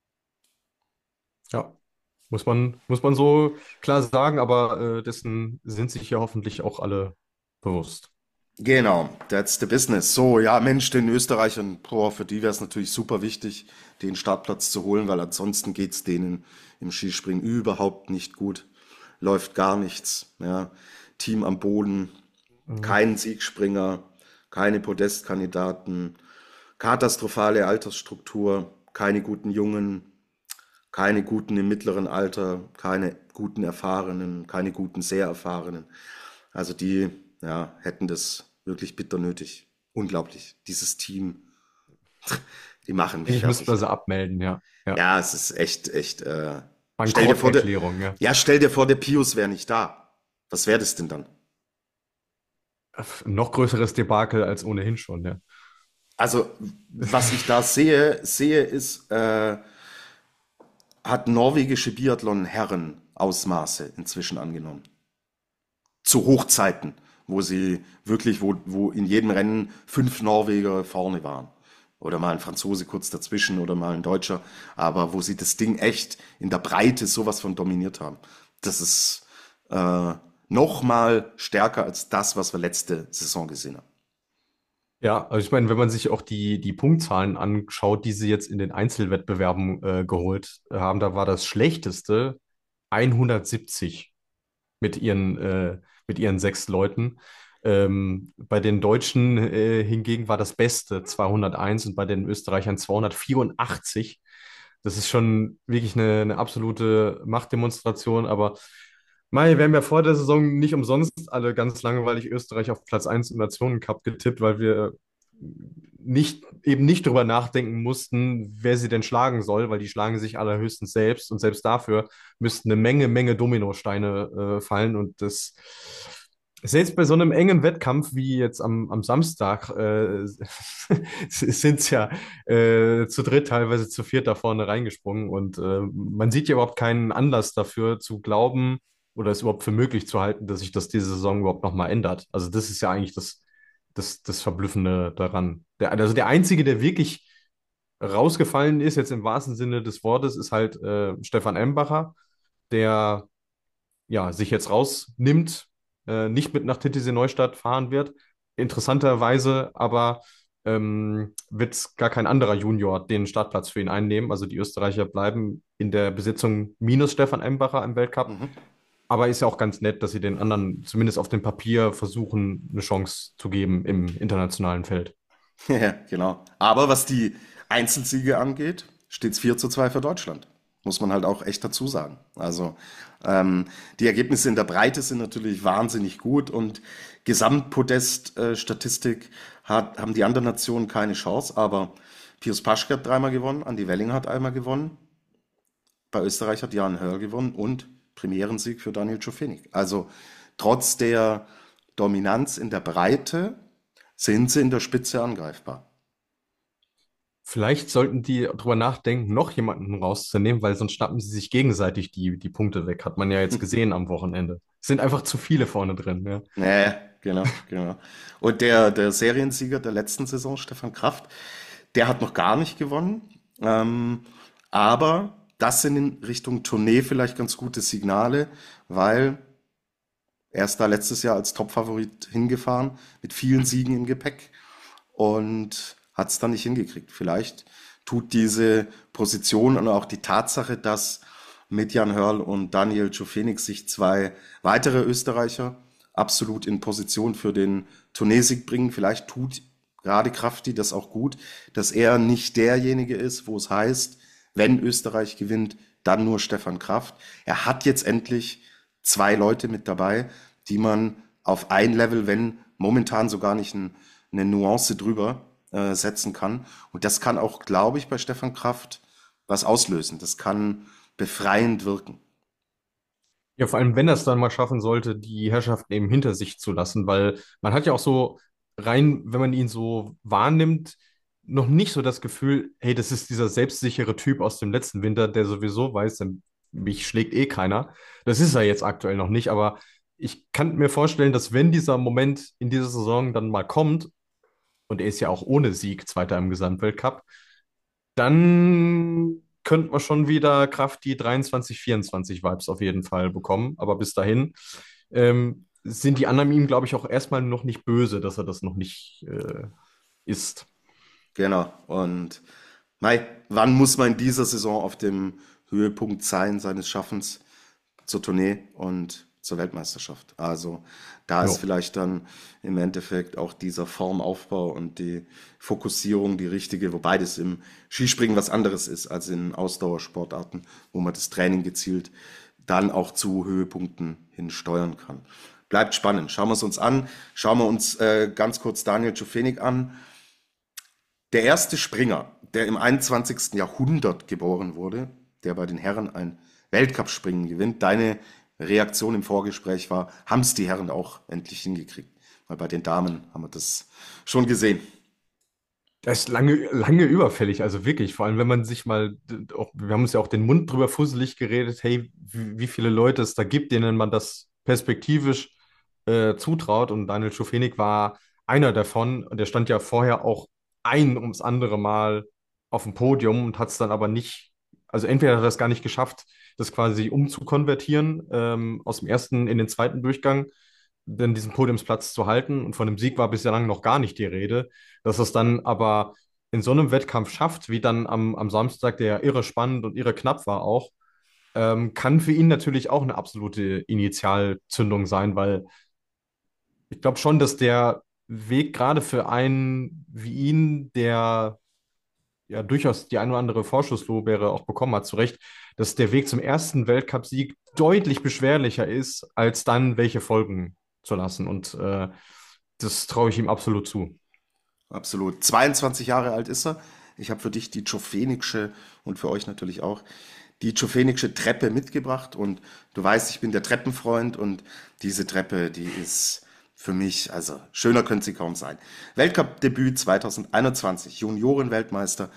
Speaker 3: Ja, muss man so klar sagen, aber dessen sind sich ja hoffentlich auch alle bewusst.
Speaker 4: Genau, that's the business. So, ja, Mensch, den Österreichern, boah, für die wäre es natürlich super wichtig, den Startplatz zu holen, weil ansonsten geht's denen im Skispringen überhaupt nicht gut. Läuft gar nichts. Ja. Team am Boden,
Speaker 3: Mhm.
Speaker 4: kein Siegspringer, keine Podestkandidaten, katastrophale Altersstruktur, keine guten Jungen, keine guten im mittleren Alter, keine guten Erfahrenen, keine guten sehr Erfahrenen. Also die, ja, hätten das wirklich bitter nötig. Unglaublich. Dieses Team, die machen mich
Speaker 3: Eigentlich müsste man
Speaker 4: fertig.
Speaker 3: sie abmelden, ja. Ja.
Speaker 4: Ja, es ist echt. Stell dir vor,
Speaker 3: Bankrotterklärung, ja.
Speaker 4: stell dir vor, der Pius wäre nicht da. Was wäre das denn dann?
Speaker 3: Noch größeres Debakel als ohnehin schon, ja.
Speaker 4: Also, was ich da sehe ist, hat norwegische Biathlon-Herren Ausmaße inzwischen angenommen. Zu Hochzeiten, wo sie wirklich, wo in jedem Rennen 5 Norweger vorne waren. Oder mal ein Franzose kurz dazwischen oder mal ein Deutscher. Aber wo sie das Ding echt in der Breite sowas von dominiert haben. Das ist noch mal stärker als das, was wir letzte Saison gesehen haben.
Speaker 3: Ja, also ich meine, wenn man sich auch die Punktzahlen anschaut, die sie jetzt in den Einzelwettbewerben geholt haben, da war das schlechteste 170 mit ihren 6 Leuten. Bei den Deutschen hingegen war das Beste 201 und bei den Österreichern 284. Das ist schon wirklich eine absolute Machtdemonstration, aber Mai, wir haben ja vor der Saison nicht umsonst alle ganz langweilig Österreich auf Platz 1 im Nationencup getippt, weil wir eben nicht drüber nachdenken mussten, wer sie denn schlagen soll, weil die schlagen sich allerhöchstens selbst und selbst dafür müssten eine Menge Dominosteine fallen und das selbst bei so einem engen Wettkampf wie jetzt am Samstag sind es ja zu dritt, teilweise zu viert da vorne reingesprungen und man sieht ja überhaupt keinen Anlass dafür zu glauben oder es überhaupt für möglich zu halten, dass sich das diese Saison überhaupt nochmal ändert. Also das ist ja eigentlich das Verblüffende daran. Also der Einzige, der wirklich rausgefallen ist, jetzt im wahrsten Sinne des Wortes, ist halt Stefan Embacher, der ja, sich jetzt rausnimmt, nicht mit nach Titisee Neustadt fahren wird. Interessanterweise aber wird gar kein anderer Junior den Startplatz für ihn einnehmen. Also die Österreicher bleiben in der Besetzung minus Stefan Embacher im Weltcup.
Speaker 4: Mhm.
Speaker 3: Aber ist ja auch ganz nett, dass sie den anderen zumindest auf dem Papier versuchen, eine Chance zu geben im internationalen Feld.
Speaker 4: Ja, genau. Aber was die Einzelsiege angeht, steht es 4:2 für Deutschland. Muss man halt auch echt dazu sagen. Also die Ergebnisse in der Breite sind natürlich wahnsinnig gut und Gesamtpodest-Statistik haben die anderen Nationen keine Chance. Aber Pius Paschke hat 3-mal gewonnen, Andi Wellinger hat einmal gewonnen, bei Österreich hat Jan Hörl gewonnen und Premierensieg für Daniel Czofenik. Also trotz der Dominanz in der Breite sind sie in der Spitze angreifbar.
Speaker 3: Vielleicht sollten die drüber nachdenken, noch jemanden rauszunehmen, weil sonst schnappen sie sich gegenseitig die Punkte weg. Hat man ja jetzt gesehen am Wochenende. Es sind einfach zu viele vorne drin. Ja.
Speaker 4: Nee, genau. Und der Seriensieger der letzten Saison, Stefan Kraft, der hat noch gar nicht gewonnen. Aber das sind in Richtung Tournee vielleicht ganz gute Signale, weil er ist da letztes Jahr als Topfavorit hingefahren, mit vielen Siegen im Gepäck und hat es dann nicht hingekriegt. Vielleicht tut diese Position und auch die Tatsache, dass mit Jan Hörl und Daniel Czofenik sich 2 weitere Österreicher absolut in Position für den Turniersieg bringen. Vielleicht tut gerade Krafti das auch gut, dass er nicht derjenige ist, wo es heißt, wenn Österreich gewinnt, dann nur Stefan Kraft. Er hat jetzt endlich 2 Leute mit dabei, die man auf ein Level, wenn momentan sogar nicht eine Nuance drüber setzen kann. Und das kann auch, glaube ich, bei Stefan Kraft was auslösen. Das kann befreiend wirken.
Speaker 3: Ja, vor allem, wenn er es dann mal schaffen sollte, die Herrschaften eben hinter sich zu lassen, weil man hat ja auch so rein, wenn man ihn so wahrnimmt, noch nicht so das Gefühl, hey, das ist dieser selbstsichere Typ aus dem letzten Winter, der sowieso weiß, mich schlägt eh keiner. Das ist er jetzt aktuell noch nicht, aber ich kann mir vorstellen, dass wenn dieser Moment in dieser Saison dann mal kommt, und er ist ja auch ohne Sieg Zweiter im Gesamtweltcup, dann könnte man schon wieder Kraft die 23, 24 Vibes auf jeden Fall bekommen. Aber bis dahin sind die anderen ihm, glaube ich, auch erstmal noch nicht böse, dass er das noch nicht ist.
Speaker 4: Genau. Und Mai, wann muss man in dieser Saison auf dem Höhepunkt sein seines Schaffens zur Tournee und zur Weltmeisterschaft? Also da ist
Speaker 3: Jo.
Speaker 4: vielleicht dann im Endeffekt auch dieser Formaufbau und die Fokussierung die richtige, wobei das im Skispringen was anderes ist als in Ausdauersportarten, wo man das Training gezielt dann auch zu Höhepunkten hin steuern kann. Bleibt spannend. Schauen wir es uns an. Schauen wir uns ganz kurz Daniel Tschofenik an. Der erste Springer, der im 21. Jahrhundert geboren wurde, der bei den Herren ein Weltcup-Springen gewinnt. Deine Reaktion im Vorgespräch war, haben es die Herren auch endlich hingekriegt. Weil bei den Damen haben wir das schon gesehen.
Speaker 3: Das ist lange, lange überfällig, also wirklich. Vor allem, wenn man sich mal, auch, wir haben uns ja auch den Mund drüber fusselig geredet, hey, wie viele Leute es da gibt, denen man das perspektivisch zutraut. Und Daniel Schofenig war einer davon. Und der stand ja vorher auch ein ums andere Mal auf dem Podium und hat es dann aber nicht, also entweder hat er es gar nicht geschafft, das quasi umzukonvertieren, aus dem ersten in den zweiten Durchgang, denn diesen Podiumsplatz zu halten. Und von dem Sieg war bislang noch gar nicht die Rede. Dass es dann aber in so einem Wettkampf schafft, wie dann am Samstag, der irre spannend und irre knapp war auch, kann für ihn natürlich auch eine absolute Initialzündung sein, weil ich glaube schon, dass der Weg gerade für einen wie ihn, der ja durchaus die ein oder andere Vorschusslorbeere auch bekommen hat, zu Recht, dass der Weg zum ersten Weltcupsieg deutlich beschwerlicher ist, als dann welche folgen zu lassen. Und das traue ich ihm absolut zu.
Speaker 4: Absolut. 22 Jahre alt ist er. Ich habe für dich die Tschofeniksche und für euch natürlich auch die Tschofeniksche Treppe mitgebracht. Und du weißt, ich bin der Treppenfreund und diese Treppe, die ist für mich, also schöner könnte sie kaum sein. Weltcup-Debüt 2021, Junioren-Weltmeister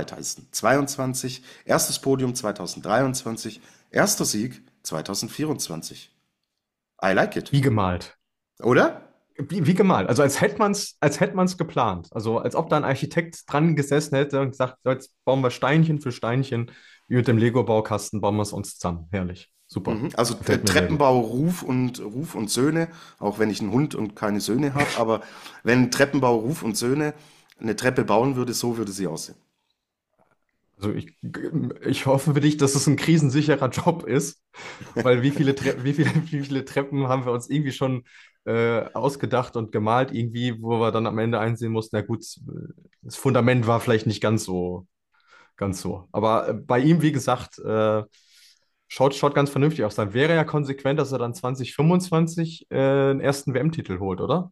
Speaker 4: 2022, erstes Podium 2023, erster Sieg 2024. I like it.
Speaker 3: Wie gemalt.
Speaker 4: Oder?
Speaker 3: Wie gemalt. Also als hätte man's geplant. Also als ob da ein Architekt dran gesessen hätte und gesagt, so, jetzt bauen wir Steinchen für Steinchen, wie mit dem Lego-Baukasten bauen wir es uns zusammen. Herrlich. Super.
Speaker 4: Also
Speaker 3: Gefällt mir sehr gut.
Speaker 4: Treppenbau Ruf und Söhne, auch wenn ich einen Hund und keine Söhne habe, aber wenn Treppenbau Ruf und Söhne eine Treppe bauen würde, so würde sie aussehen.
Speaker 3: Also ich hoffe für dich, dass es ein krisensicherer Job ist, weil wie viele Treppen haben wir uns irgendwie schon ausgedacht und gemalt, irgendwie, wo wir dann am Ende einsehen mussten, na gut, das Fundament war vielleicht nicht ganz so. Aber bei ihm, wie gesagt, schaut ganz vernünftig aus. Dann wäre ja konsequent, dass er dann 2025 einen ersten WM-Titel holt, oder?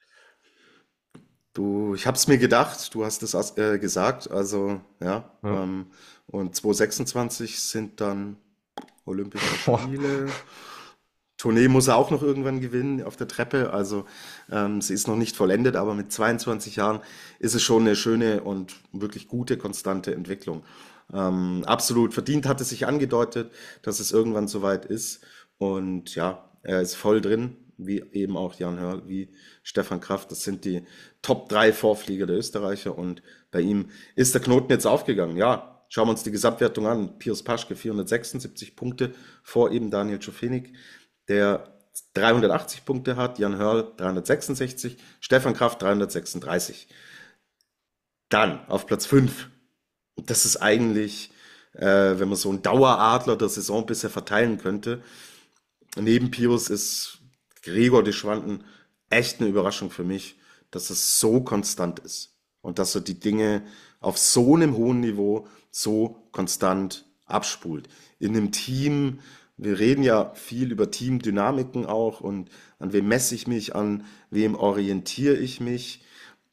Speaker 4: Ich habe es mir gedacht, du hast es gesagt, also ja,
Speaker 3: Ja.
Speaker 4: und 2026 sind dann Olympische
Speaker 3: Boah.
Speaker 4: Spiele. Tournee muss er auch noch irgendwann gewinnen auf der Treppe, also sie ist noch nicht vollendet, aber mit 22 Jahren ist es schon eine schöne und wirklich gute, konstante Entwicklung. Absolut verdient hat es sich angedeutet, dass es irgendwann soweit ist und ja, er ist voll drin, wie eben auch Jan Hörl, wie Stefan Kraft, das sind die Top 3 Vorflieger der Österreicher und bei ihm ist der Knoten jetzt aufgegangen. Ja, schauen wir uns die Gesamtwertung an. Piers Paschke 476 Punkte vor eben Daniel Tschofenik, der 380 Punkte hat, Jan Hörl 366, Stefan Kraft 336. Dann auf Platz 5. Das ist eigentlich, wenn man so einen Daueradler der Saison bisher verteilen könnte. Neben Pius ist Gregor Deschwanden echt eine Überraschung für mich, dass es so konstant ist und dass er die Dinge auf so einem hohen Niveau so konstant abspult. In einem Team, wir reden ja viel über Teamdynamiken auch und an wem messe ich mich, an wem orientiere ich mich.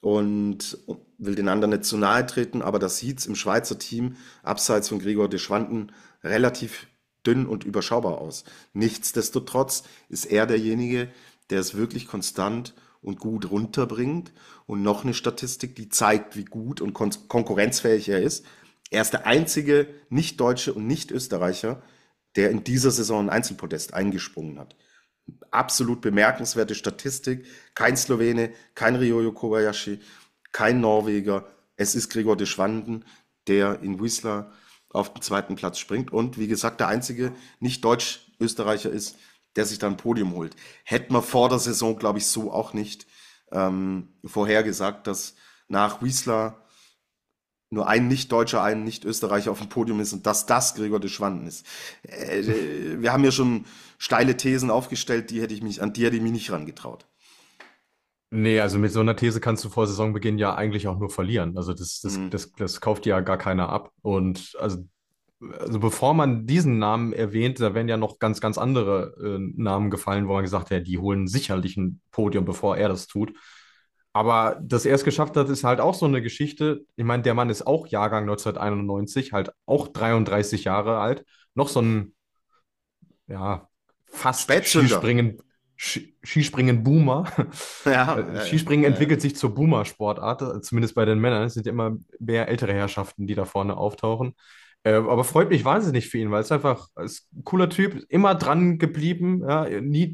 Speaker 4: und will den anderen nicht zu nahe treten, aber das sieht im Schweizer Team abseits von Gregor Deschwanden relativ dünn und überschaubar aus. Nichtsdestotrotz ist er derjenige, der es wirklich konstant und gut runterbringt. Und noch eine Statistik, die zeigt, wie gut und konkurrenzfähig er ist. Er ist der einzige Nicht-Deutsche und Nicht-Österreicher, der in dieser Saison ein Einzelpodest eingesprungen hat. Absolut bemerkenswerte Statistik. Kein Slowene, kein Ryoyo Kobayashi, kein Norweger. Es ist Gregor Deschwanden, der in Whistler auf den zweiten Platz springt und wie gesagt der einzige Nicht-Deutsch-Österreicher ist, der sich dann ein Podium holt. Hätte man vor der Saison, glaube ich, so auch nicht vorhergesagt, dass nach Whistler nur ein Nicht-Deutscher, ein Nicht-Österreicher auf dem Podium ist und dass das Gregor Deschwanden ist. Wir haben ja schon steile Thesen aufgestellt, an die hätte ich mich nicht rangetraut.
Speaker 3: Nee, also mit so einer These kannst du vor Saisonbeginn ja eigentlich auch nur verlieren. Also
Speaker 4: Mhm.
Speaker 3: das kauft dir ja gar keiner ab. Und also bevor man diesen Namen erwähnt, da wären ja noch ganz andere Namen gefallen, wo man gesagt hätte, die holen sicherlich ein Podium, bevor er das tut. Aber dass er es geschafft hat, ist halt auch so eine Geschichte. Ich meine, der Mann ist auch Jahrgang 1991, halt auch 33 Jahre alt. Noch so ein, ja, fast
Speaker 4: Spätzünder.
Speaker 3: Skispringen-Boomer.
Speaker 4: Ja,
Speaker 3: Skispringen
Speaker 4: ja.
Speaker 3: entwickelt sich zur Boomer-Sportart, zumindest bei den Männern. Es sind ja immer mehr ältere Herrschaften, die da vorne auftauchen. Aber freut mich wahnsinnig für ihn, weil es einfach ist ein cooler Typ, immer dran geblieben, ja,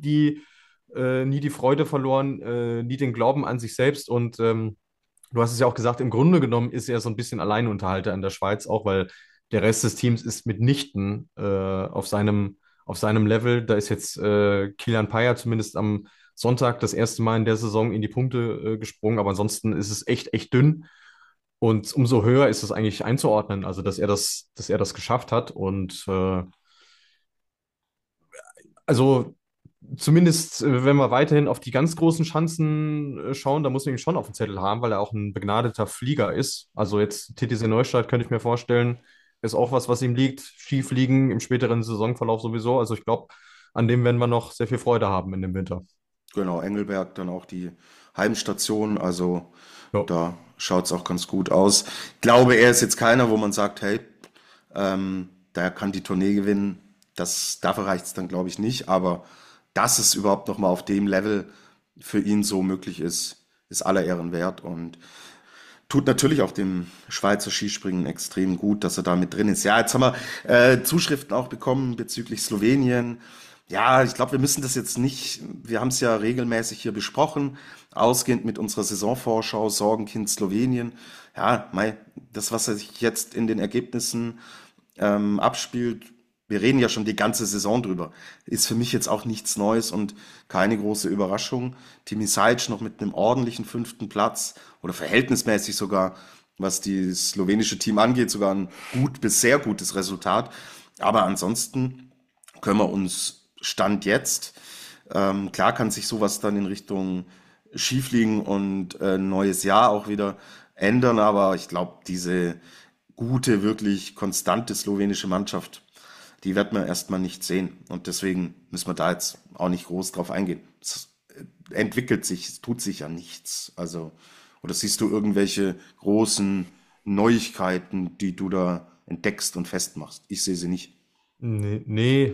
Speaker 3: nie die Freude verloren, nie den Glauben an sich selbst. Und du hast es ja auch gesagt, im Grunde genommen ist er so ein bisschen Alleinunterhalter in der Schweiz, auch weil der Rest des Teams ist mitnichten auf seinem Level. Da ist jetzt Kilian Payer zumindest am Sonntag das erste Mal in der Saison in die Punkte gesprungen, aber ansonsten ist es echt dünn. Und umso höher ist es eigentlich einzuordnen, also dass er das geschafft hat. Und also zumindest, wenn wir weiterhin auf die ganz großen Schanzen schauen, da muss man ihn schon auf dem Zettel haben, weil er auch ein begnadeter Flieger ist. Also jetzt TTC Neustadt könnte ich mir vorstellen, ist auch was ihm liegt. Skifliegen im späteren Saisonverlauf sowieso. Also ich glaube, an dem werden wir noch sehr viel Freude haben in dem Winter.
Speaker 4: Genau, Engelberg dann auch die Heimstation, also
Speaker 3: Ja.
Speaker 4: da schaut es auch ganz gut aus. Ich glaube, er ist jetzt keiner, wo man sagt, hey, der kann die Tournee gewinnen. Dafür reicht es dann, glaube ich, nicht. Aber dass es überhaupt noch mal auf dem Level für ihn so möglich ist, ist aller Ehren wert und tut natürlich auch dem Schweizer Skispringen extrem gut, dass er da mit drin ist. Ja, jetzt haben wir Zuschriften auch bekommen bezüglich Slowenien. Ja, ich glaube, wir müssen das jetzt nicht, wir haben es ja regelmäßig hier besprochen, ausgehend mit unserer Saisonvorschau, Sorgenkind Slowenien. Ja, mei, das, was sich jetzt in den Ergebnissen abspielt, wir reden ja schon die ganze Saison drüber, ist für mich jetzt auch nichts Neues und keine große Überraschung. Timi Zajc noch mit einem ordentlichen fünften Platz oder verhältnismäßig sogar, was die slowenische Team angeht, sogar ein gut bis sehr gutes Resultat. Aber ansonsten können wir uns Stand jetzt, klar kann sich sowas dann in Richtung Skifliegen und neues Jahr auch wieder ändern, aber ich glaube, diese gute, wirklich konstante slowenische Mannschaft, die wird man erstmal nicht sehen. Und deswegen müssen wir da jetzt auch nicht groß drauf eingehen. Es entwickelt sich, es tut sich ja nichts. Also, oder siehst du irgendwelche großen Neuigkeiten, die du da entdeckst und festmachst? Ich sehe sie nicht.
Speaker 3: Nee,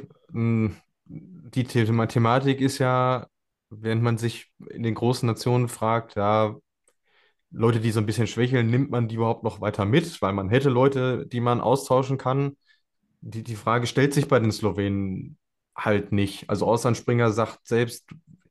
Speaker 3: die Thematik ist ja, während man sich in den großen Nationen fragt, ja, Leute, die so ein bisschen schwächeln, nimmt man die überhaupt noch weiter mit? Weil man hätte Leute, die man austauschen kann. Die Frage stellt sich bei den Slowenen halt nicht. Also Ausland Springer sagt selbst,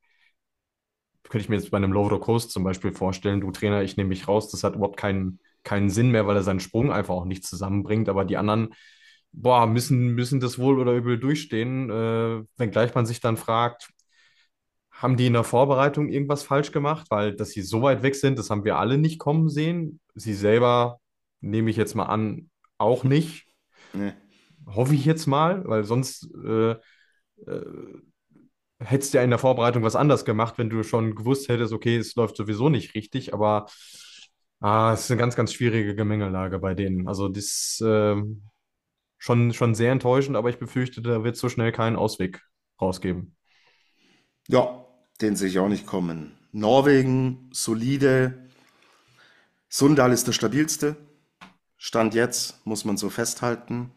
Speaker 3: könnte ich mir jetzt bei einem Low Coast zum Beispiel vorstellen, du Trainer, ich nehme mich raus, das hat überhaupt keinen Sinn mehr, weil er seinen Sprung einfach auch nicht zusammenbringt. Aber die anderen, boah, müssen das wohl oder übel durchstehen. Wenngleich man sich dann fragt, haben die in der Vorbereitung irgendwas falsch gemacht? Weil, dass sie so weit weg sind, das haben wir alle nicht kommen sehen. Sie selber, nehme ich jetzt mal an, auch nicht.
Speaker 4: Ne?
Speaker 3: Hoffe ich jetzt mal, weil sonst hättest du ja in der Vorbereitung was anders gemacht, wenn du schon gewusst hättest, okay, es läuft sowieso nicht richtig, aber es ist eine ganz schwierige Gemengelage bei denen. Also das ist schon sehr enttäuschend, aber ich befürchte, da wird so schnell keinen Ausweg rausgeben.
Speaker 4: Ja, den sehe ich auch nicht kommen. Norwegen, solide, Sundal ist der stabilste. Stand jetzt, muss man so festhalten.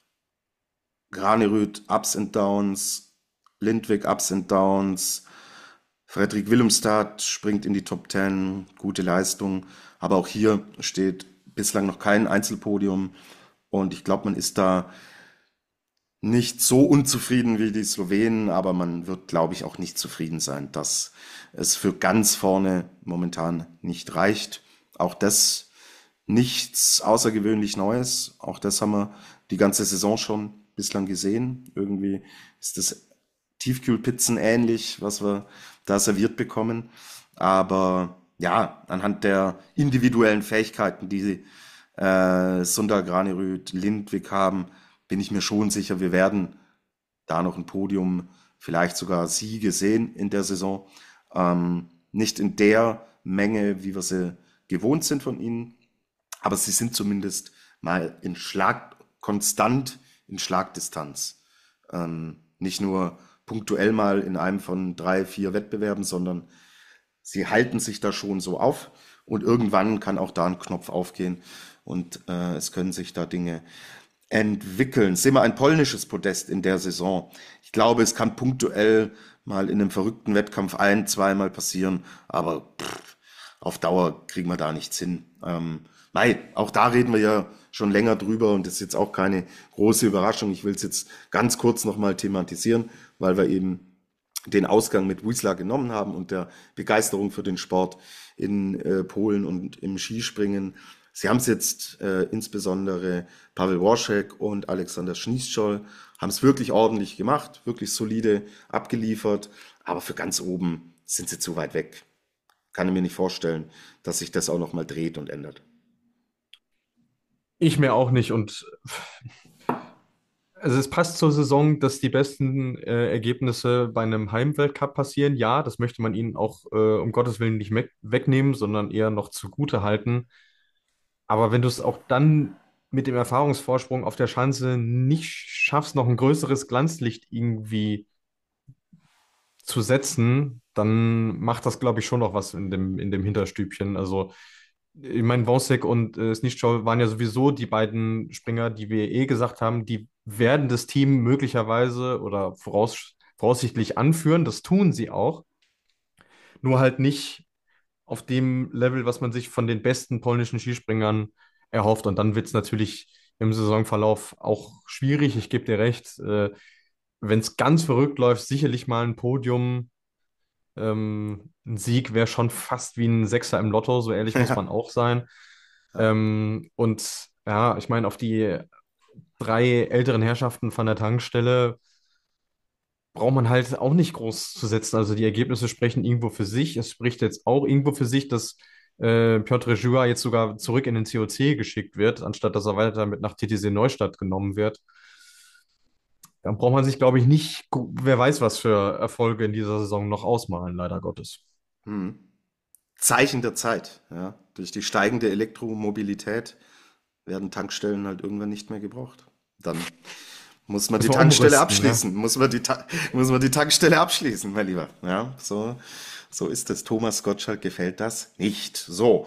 Speaker 4: Granerüth, Ups and Downs. Lindvik, Ups and Downs. Fredrik Willemstad springt in die Top 10. Gute Leistung. Aber auch hier steht bislang noch kein Einzelpodium. Und ich glaube, man ist da nicht so unzufrieden wie die Slowenen, aber man wird, glaube ich, auch nicht zufrieden sein, dass es für ganz vorne momentan nicht reicht. Auch das nichts außergewöhnlich Neues. Auch das haben wir die ganze Saison schon bislang gesehen. Irgendwie ist das Tiefkühlpizzen ähnlich, was wir da serviert bekommen. Aber ja, anhand der individuellen Fähigkeiten, die Sundal, Granerüth, Lindvik haben, bin ich mir schon sicher, wir werden da noch ein Podium, vielleicht sogar Siege sehen in der Saison. Nicht in der Menge, wie wir sie gewohnt sind von ihnen, aber sie sind zumindest mal konstant in Schlagdistanz. Nicht nur punktuell mal in einem von 3, 4 Wettbewerben, sondern sie halten sich da schon so auf und irgendwann kann auch da ein Knopf aufgehen und es können sich da Dinge entwickeln. Sehen wir ein polnisches Podest in der Saison. Ich glaube, es kann punktuell mal in einem verrückten Wettkampf zweimal passieren, aber auf Dauer kriegen wir da nichts hin. Auch da reden wir ja schon länger drüber und das ist jetzt auch keine große Überraschung. Ich will es jetzt ganz kurz nochmal thematisieren, weil wir eben den Ausgang mit Wisła genommen haben und der Begeisterung für den Sport in Polen und im Skispringen. Sie haben es jetzt insbesondere Paweł Włoszek und Aleksander Śliszczol haben es wirklich ordentlich gemacht, wirklich solide abgeliefert, aber für ganz oben sind sie zu weit weg. Kann ich mir nicht vorstellen, dass sich das auch nochmal dreht und ändert.
Speaker 3: Ich mir auch nicht. Und also es passt zur Saison, dass die besten Ergebnisse bei einem Heimweltcup passieren. Ja, das möchte man ihnen auch um Gottes Willen nicht wegnehmen, sondern eher noch zugute halten. Aber wenn du es auch dann mit dem Erfahrungsvorsprung auf der Schanze nicht schaffst, noch ein größeres Glanzlicht irgendwie zu setzen, dann macht das, glaube ich, schon noch was in dem Hinterstübchen. Also, ich meine, Wąsek und Śliszczol waren ja sowieso die beiden Springer, die wir gesagt haben, die werden das Team möglicherweise oder voraussichtlich anführen. Das tun sie auch. Nur halt nicht auf dem Level, was man sich von den besten polnischen Skispringern erhofft. Und dann wird es natürlich im Saisonverlauf auch schwierig. Ich gebe dir recht, wenn es ganz verrückt läuft, sicherlich mal ein Podium. Ein Sieg wäre schon fast wie ein Sechser im Lotto, so ehrlich muss man auch sein. Und ja, ich meine, auf die 3 älteren Herrschaften von der Tankstelle braucht man halt auch nicht groß zu setzen. Also die Ergebnisse sprechen irgendwo für sich. Es spricht jetzt auch irgendwo für sich, dass Piotr Żuła jetzt sogar zurück in den COC geschickt wird, anstatt dass er weiter mit nach TTC Neustadt genommen wird. Dann braucht man sich, glaube ich, nicht, wer weiß, was für Erfolge in dieser Saison noch ausmalen, leider Gottes.
Speaker 4: Hm. Zeichen der Zeit. Ja. Durch die steigende Elektromobilität werden Tankstellen halt irgendwann nicht mehr gebraucht. Dann muss man die
Speaker 3: Müssen wir
Speaker 4: Tankstelle
Speaker 3: umrüsten, ne?
Speaker 4: abschließen. Muss man die Tankstelle abschließen, mein Lieber. Ja, so ist es. Thomas Gottschalk gefällt das nicht. So.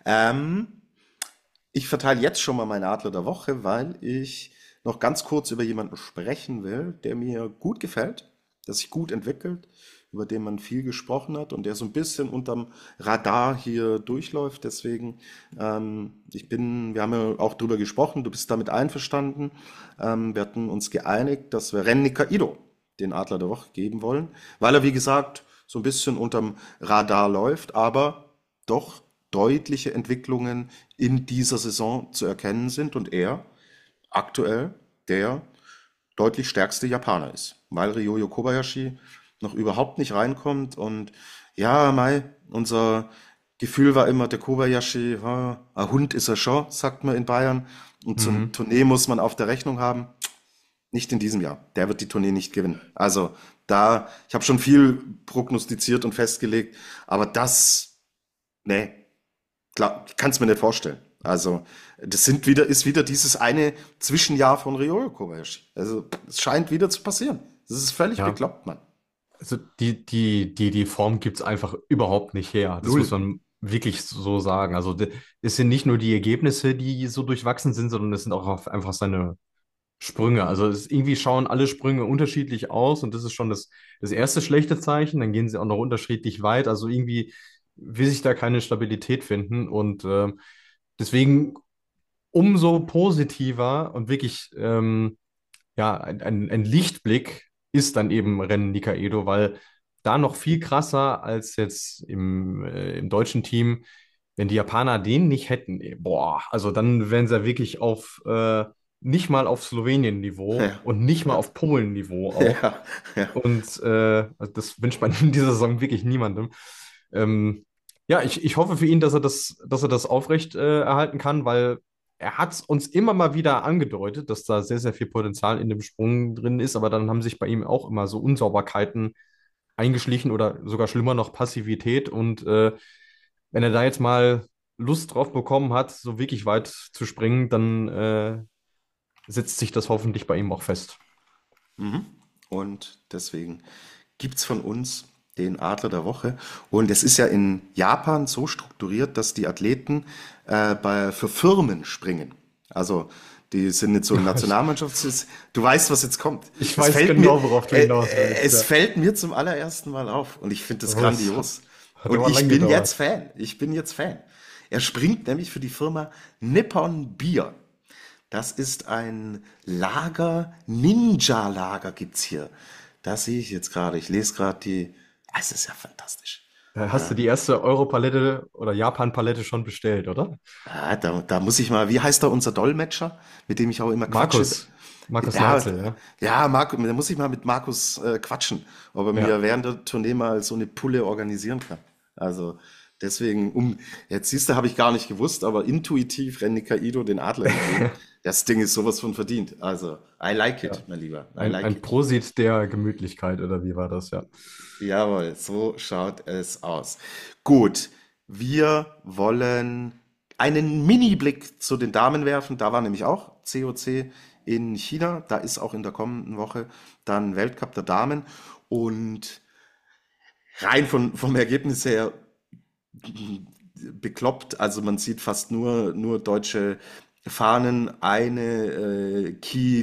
Speaker 4: Ich verteile jetzt schon mal meinen Adler der Woche, weil ich noch ganz kurz über jemanden sprechen will, der mir gut gefällt, der sich gut entwickelt, über den man viel gesprochen hat und der so ein bisschen unterm Radar hier durchläuft. Deswegen, wir haben ja auch drüber gesprochen, du bist damit einverstanden. Wir hatten uns geeinigt, dass wir Renny Kaido den Adler der Woche geben wollen, weil er, wie gesagt, so ein bisschen unterm Radar läuft, aber doch deutliche Entwicklungen in dieser Saison zu erkennen sind und er aktuell der deutlich stärkste Japaner ist, weil Ryoyo Kobayashi noch überhaupt nicht reinkommt und ja, unser Gefühl war immer, der Kobayashi, ein Hund ist er schon, sagt man in Bayern und so ein Tournee muss man auf der Rechnung haben. Nicht in diesem Jahr. Der wird die Tournee nicht gewinnen. Also ich habe schon viel prognostiziert und festgelegt, aber nee, klar, ich kann es mir nicht vorstellen. Also, ist wieder dieses eine Zwischenjahr von Ryoyo Kobayashi. Also, es scheint wieder zu passieren. Das ist völlig
Speaker 3: Ja.
Speaker 4: bekloppt, Mann.
Speaker 3: Also die Form gibt es einfach überhaupt nicht her. Das
Speaker 4: Null.
Speaker 3: muss man wirklich so sagen. Also es sind nicht nur die Ergebnisse, die so durchwachsen sind, sondern es sind auch einfach seine Sprünge. Also irgendwie schauen alle Sprünge unterschiedlich aus und das ist schon das erste schlechte Zeichen. Dann gehen sie auch noch unterschiedlich weit. Also irgendwie will sich da keine Stabilität finden und deswegen umso positiver und wirklich ja, ein Lichtblick ist dann eben Rennen Nikaido, weil da noch viel krasser als jetzt im deutschen Team, wenn die Japaner den nicht hätten, ey, boah, also dann wären sie ja wirklich auf nicht mal auf Slowenien-Niveau
Speaker 4: Ja,
Speaker 3: und nicht mal
Speaker 4: ja,
Speaker 3: auf Polen-Niveau auch.
Speaker 4: ja, ja.
Speaker 3: Und also das wünscht man in dieser Saison wirklich niemandem. Ähm, ja, ich hoffe für ihn, dass er das aufrecht erhalten kann, weil er hat es uns immer mal wieder angedeutet, dass da sehr, sehr viel Potenzial in dem Sprung drin ist, aber dann haben sich bei ihm auch immer so Unsauberkeiten eingeschlichen oder sogar schlimmer noch Passivität. Und wenn er da jetzt mal Lust drauf bekommen hat, so wirklich weit zu springen, dann setzt sich das hoffentlich bei ihm auch fest.
Speaker 4: Mhm. Und deswegen gibt es von uns den Adler der Woche. Und es ist ja in Japan so strukturiert, dass die Athleten für Firmen springen. Also die sind nicht so ein Nationalmannschafts... Du weißt, was jetzt kommt.
Speaker 3: Ich
Speaker 4: Es
Speaker 3: weiß
Speaker 4: fällt mir,
Speaker 3: genau, worauf du hinaus willst.
Speaker 4: es
Speaker 3: Ja.
Speaker 4: fällt mir zum allerersten Mal auf. Und ich finde das
Speaker 3: Aber es
Speaker 4: grandios.
Speaker 3: hat
Speaker 4: Und
Speaker 3: aber
Speaker 4: ich
Speaker 3: lang
Speaker 4: bin jetzt
Speaker 3: gedauert.
Speaker 4: Fan. Ich bin jetzt Fan. Er springt nämlich für die Firma Nippon Beer. Das ist ein Lager, Ninja-Lager gibt's hier. Das sehe ich jetzt gerade. Ich lese gerade die. Es ist ja fantastisch.
Speaker 3: Hast du die erste Europalette oder Japan-Palette schon bestellt, oder?
Speaker 4: Da muss ich mal, wie heißt da unser Dolmetscher, mit dem ich auch immer quatsche?
Speaker 3: Markus
Speaker 4: Ja,
Speaker 3: Neitzel, ja.
Speaker 4: ja, da muss ich mal mit Markus quatschen, ob er
Speaker 3: Ja,
Speaker 4: mir während der Tournee mal so eine Pulle organisieren kann. Also deswegen, jetzt siehst du, habe ich gar nicht gewusst, aber intuitiv Renny Kaido den Adler gegeben. Das Ding ist sowas von verdient. Also, I like
Speaker 3: ja.
Speaker 4: it, mein Lieber. I like
Speaker 3: Ein
Speaker 4: it.
Speaker 3: Prosit der Gemütlichkeit, oder wie war das, ja?
Speaker 4: Jawohl, so schaut es aus. Gut, wir wollen einen Mini-Blick zu den Damen werfen. Da war nämlich auch COC in China. Da ist auch in der kommenden Woche dann Weltcup der Damen. Und rein vom Ergebnis her bekloppt. Also man sieht fast nur deutsche Fahnen. Eine Qi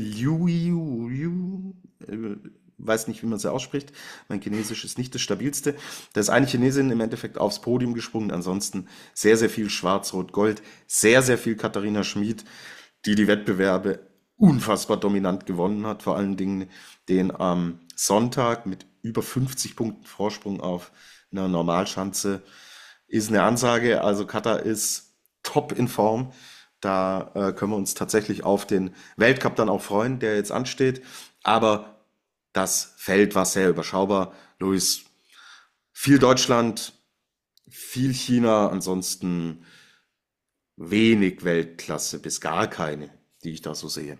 Speaker 4: Liu, weiß nicht, wie man sie ausspricht. Mein Chinesisch ist nicht das stabilste. Da ist eine Chinesin im Endeffekt aufs Podium gesprungen. Ansonsten sehr, sehr viel Schwarz-Rot-Gold. Sehr, sehr viel Katharina Schmid, die die Wettbewerbe unfassbar dominant gewonnen hat. Vor allen Dingen den am Sonntag mit über 50 Punkten Vorsprung auf einer Normalschanze ist eine Ansage. Also Katar ist top in Form. Da können wir uns tatsächlich auf den Weltcup dann auch freuen, der jetzt ansteht. Aber das Feld war sehr überschaubar. Luis, viel Deutschland, viel China, ansonsten wenig Weltklasse bis gar keine, die ich da so sehe.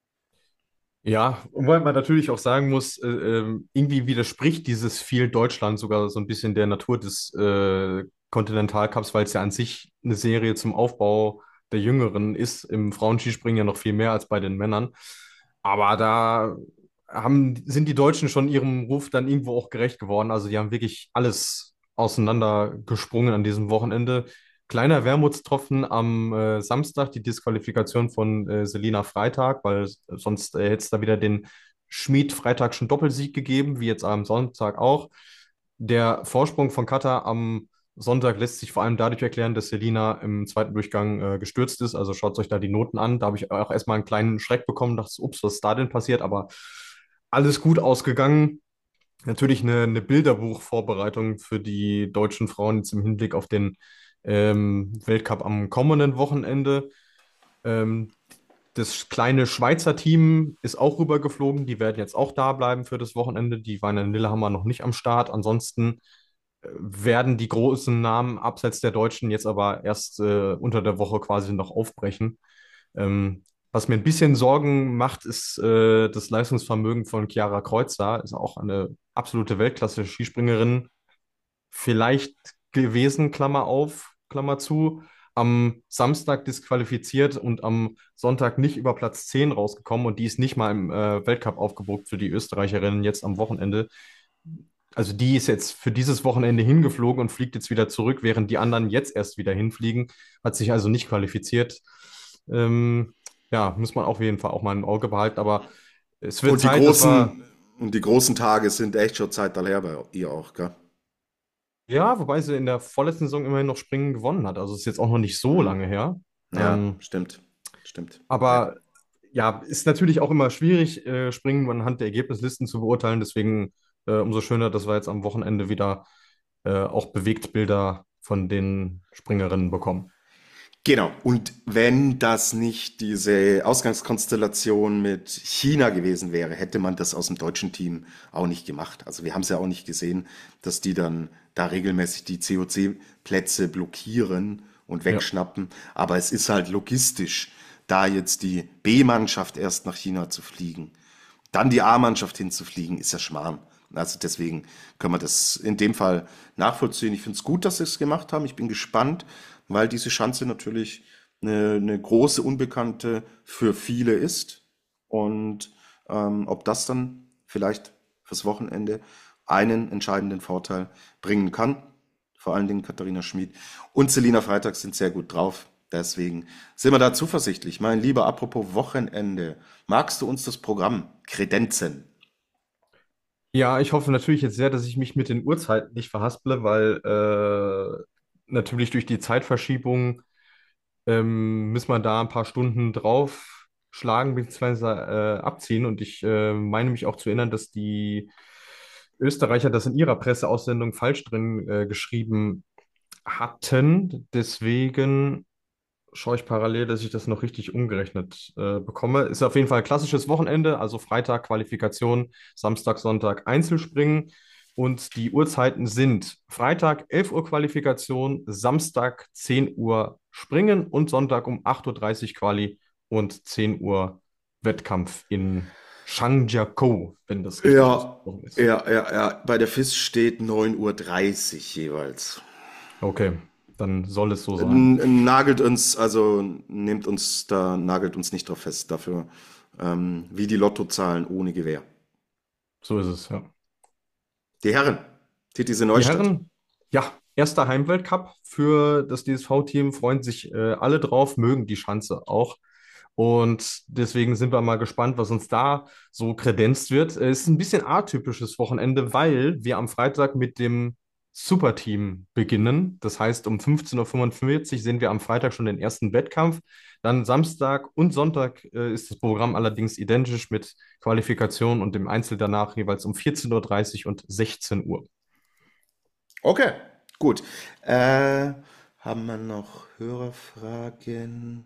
Speaker 3: Ja, wobei man natürlich auch sagen muss, irgendwie widerspricht dieses viel Deutschland sogar so ein bisschen der Natur des Kontinentalcups, weil es ja an sich eine Serie zum Aufbau der Jüngeren ist. Im Frauenskispringen ja noch viel mehr als bei den Männern. Aber da sind die Deutschen schon ihrem Ruf dann irgendwo auch gerecht geworden. Also die haben wirklich alles auseinandergesprungen an diesem Wochenende. Kleiner Wermutstropfen am Samstag, die Disqualifikation von Selina Freitag, weil sonst hätte es da wieder den Schmid-Freitagschen Doppelsieg gegeben, wie jetzt am Sonntag auch. Der Vorsprung von Katar am Sonntag lässt sich vor allem dadurch erklären, dass Selina im zweiten Durchgang gestürzt ist. Also schaut euch da die Noten an. Da habe ich auch erstmal einen kleinen Schreck bekommen, dachte, ups, was ist da denn passiert? Aber alles gut ausgegangen. Natürlich eine Bilderbuchvorbereitung für die deutschen Frauen jetzt im Hinblick auf den Weltcup am kommenden Wochenende. Ähm, Das kleine Schweizer Team ist auch rübergeflogen. Die werden jetzt auch da bleiben für das Wochenende. Die waren in Lillehammer noch nicht am Start. Ansonsten werden die großen Namen abseits der Deutschen jetzt aber erst unter der Woche quasi noch aufbrechen. Was mir ein bisschen Sorgen macht, ist das Leistungsvermögen von Chiara Kreuzer. Ist auch eine absolute Weltklasse-Skispringerin. Vielleicht gewesen, Klammer auf, Klammer zu. Am Samstag disqualifiziert und am Sonntag nicht über Platz 10 rausgekommen und die ist nicht mal im Weltcup aufgebucht für die Österreicherinnen jetzt am Wochenende. Also die ist jetzt für dieses Wochenende hingeflogen und fliegt jetzt wieder zurück, während die anderen jetzt erst wieder hinfliegen. Hat sich also nicht qualifiziert. Ähm, ja, muss man auf jeden Fall auch mal im Auge behalten. Aber es wird
Speaker 4: Und die
Speaker 3: Zeit, dass wir.
Speaker 4: großen Tage sind echt schon Zeit daher bei ihr auch, gell?
Speaker 3: Ja, wobei sie in der vorletzten Saison immerhin noch Springen gewonnen hat. Also ist jetzt auch noch nicht so
Speaker 4: Hm.
Speaker 3: lange her.
Speaker 4: Ja,
Speaker 3: Ähm,
Speaker 4: stimmt. Stimmt. Ja.
Speaker 3: aber ja, ist natürlich auch immer schwierig, Springen anhand der Ergebnislisten zu beurteilen. Deswegen umso schöner, dass wir jetzt am Wochenende wieder auch Bewegtbilder von den Springerinnen bekommen.
Speaker 4: Genau. Und wenn das nicht diese Ausgangskonstellation mit China gewesen wäre, hätte man das aus dem deutschen Team auch nicht gemacht. Also wir haben es ja auch nicht gesehen, dass die dann da regelmäßig die COC-Plätze blockieren und
Speaker 3: Ja.
Speaker 4: wegschnappen. Aber es ist halt logistisch, da jetzt die B-Mannschaft erst nach China zu fliegen, dann die A-Mannschaft hinzufliegen, ist ja Schmarrn. Also deswegen können wir das in dem Fall nachvollziehen. Ich finde es gut, dass sie es gemacht haben. Ich bin gespannt, weil diese Schanze natürlich eine große Unbekannte für viele ist. Und ob das dann vielleicht fürs Wochenende einen entscheidenden Vorteil bringen kann. Vor allen Dingen Katharina Schmid und Selina Freitag sind sehr gut drauf. Deswegen sind wir da zuversichtlich. Mein Lieber, apropos Wochenende, magst du uns das Programm kredenzen?
Speaker 3: Ja, ich hoffe natürlich jetzt sehr, dass ich mich mit den Uhrzeiten nicht verhasple, weil natürlich durch die Zeitverschiebung müssen wir da ein paar Stunden drauf schlagen bzw. abziehen. Und ich meine mich auch zu erinnern, dass die Österreicher das in ihrer Presseaussendung falsch drin geschrieben hatten. Deswegen schaue ich parallel, dass ich das noch richtig umgerechnet bekomme. Ist auf jeden Fall ein klassisches Wochenende, also Freitag Qualifikation, Samstag, Sonntag Einzelspringen. Und die Uhrzeiten sind Freitag 11 Uhr Qualifikation, Samstag 10 Uhr Springen und Sonntag um 8:30 Uhr Quali und 10 Uhr Wettkampf in Zhangjiakou, wenn das richtig
Speaker 4: Ja,
Speaker 3: ausgesprochen ist.
Speaker 4: ja. Bei der FIS steht 9:30 Uhr jeweils.
Speaker 3: Okay, dann soll es so sein.
Speaker 4: Nagelt uns, also nagelt uns nicht drauf fest. Dafür wie die Lottozahlen ohne Gewähr.
Speaker 3: So ist es, ja.
Speaker 4: Die Herren, Titisee
Speaker 3: Die
Speaker 4: Neustadt.
Speaker 3: Herren, ja, erster Heimweltcup für das DSV-Team, freuen sich alle drauf, mögen die Schanze auch. Und deswegen sind wir mal gespannt, was uns da so kredenzt wird. Es ist ein bisschen atypisches Wochenende, weil wir am Freitag mit dem Superteam beginnen. Das heißt, um 15:45 Uhr sehen wir am Freitag schon den ersten Wettkampf. Dann Samstag und Sonntag ist das Programm allerdings identisch mit Qualifikation und dem Einzel danach jeweils um 14:30 Uhr und 16 Uhr.
Speaker 4: Okay, gut. Haben wir noch Hörerfragen?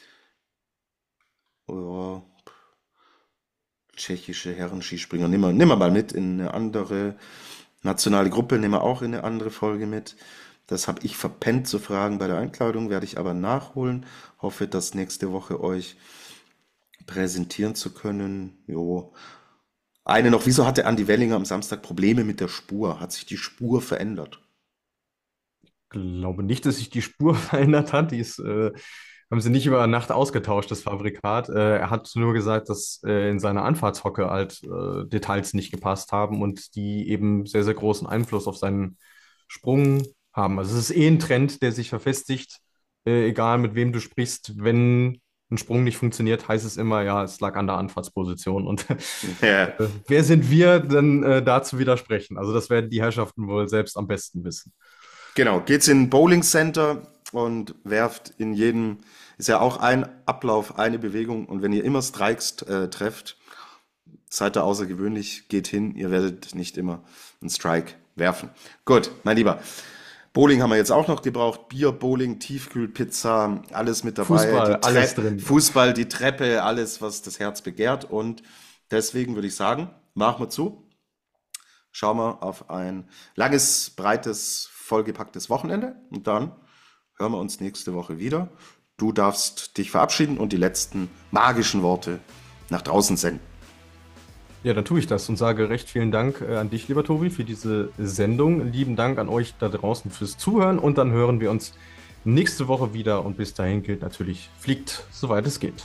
Speaker 4: Oh, tschechische Herren-Skispringer. Nehmen wir mal mit in eine andere nationale Gruppe, nehmen wir auch in eine andere Folge mit. Das habe ich verpennt zu fragen bei der Einkleidung, werde ich aber nachholen. Hoffe, das nächste Woche euch präsentieren zu können. Jo. Eine noch, wieso hatte Andi Wellinger am Samstag Probleme mit der Spur? Hat sich die Spur verändert?
Speaker 3: Glaube nicht, dass sich die Spur verändert hat. Haben sie nicht über Nacht ausgetauscht, das Fabrikat. Er hat nur gesagt, dass in seiner Anfahrtshocke halt Details nicht gepasst haben und die eben sehr, sehr großen Einfluss auf seinen Sprung haben. Also es ist eh ein Trend, der sich verfestigt, egal mit wem du sprichst. Wenn ein Sprung nicht funktioniert, heißt es immer, ja, es lag an der Anfahrtsposition. Und
Speaker 4: Ja.
Speaker 3: wer sind wir denn da zu widersprechen? Also das werden die Herrschaften wohl selbst am besten wissen.
Speaker 4: Genau, geht's in ein Bowling Center und werft in jedem, ist ja auch ein Ablauf, eine Bewegung. Und wenn ihr immer Strikes trefft, seid ihr außergewöhnlich, geht hin, ihr werdet nicht immer einen Strike werfen. Gut, mein Lieber. Bowling haben wir jetzt auch noch gebraucht. Bier, Bowling, Tiefkühlpizza, alles mit dabei.
Speaker 3: Fußball, alles drin.
Speaker 4: Fußball, die Treppe, alles, was das Herz begehrt. Und deswegen würde ich sagen, machen wir zu. Schauen wir auf ein langes, breites, vollgepacktes Wochenende. Und dann hören wir uns nächste Woche wieder. Du darfst dich verabschieden und die letzten magischen Worte nach draußen senden.
Speaker 3: Ja, dann tue ich das und sage recht vielen Dank an dich, lieber Tobi, für diese Sendung. Lieben Dank an euch da draußen fürs Zuhören und dann hören wir uns nächste Woche wieder und bis dahin gilt natürlich, fliegt, soweit es geht.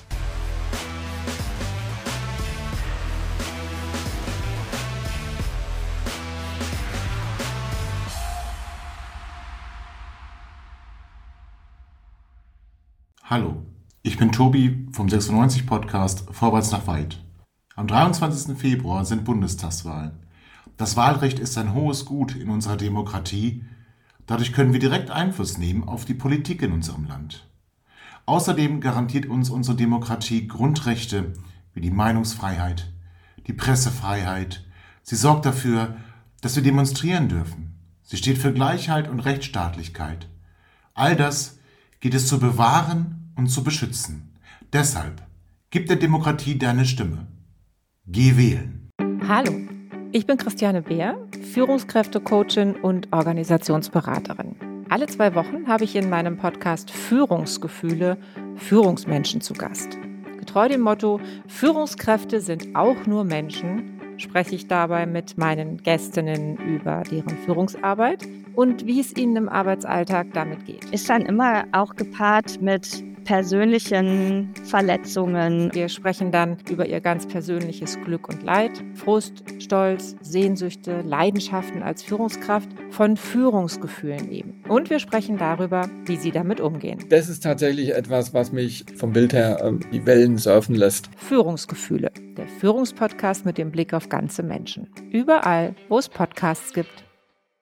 Speaker 5: Hallo, ich bin Tobi vom 96-Podcast Vorwärts nach Weit. Am 23. Februar sind Bundestagswahlen. Das Wahlrecht ist ein hohes Gut in unserer Demokratie. Dadurch können wir direkt Einfluss nehmen auf die Politik in unserem Land. Außerdem garantiert uns unsere Demokratie Grundrechte wie die Meinungsfreiheit, die Pressefreiheit. Sie sorgt dafür, dass wir demonstrieren dürfen. Sie steht für Gleichheit und Rechtsstaatlichkeit. All das geht es zu bewahren und zu beschützen. Deshalb gib der Demokratie deine Stimme. Geh wählen.
Speaker 6: Hallo, ich bin Christiane Beer, Führungskräftecoachin und Organisationsberaterin. Alle 2 Wochen habe ich in meinem Podcast Führungsgefühle Führungsmenschen zu Gast. Getreu dem Motto Führungskräfte sind auch nur Menschen, spreche ich dabei mit meinen Gästinnen über deren Führungsarbeit und wie es ihnen im Arbeitsalltag damit geht.
Speaker 7: Ist dann immer auch gepaart mit persönlichen Verletzungen.
Speaker 6: Wir sprechen dann über ihr ganz persönliches Glück und Leid, Frust, Stolz, Sehnsüchte, Leidenschaften als Führungskraft, von Führungsgefühlen eben. Und wir sprechen darüber, wie sie damit umgehen.
Speaker 8: Das ist tatsächlich etwas, was mich vom Bild her die Wellen surfen lässt.
Speaker 6: Führungsgefühle, der Führungspodcast mit dem Blick auf ganze Menschen. Überall, wo es Podcasts gibt.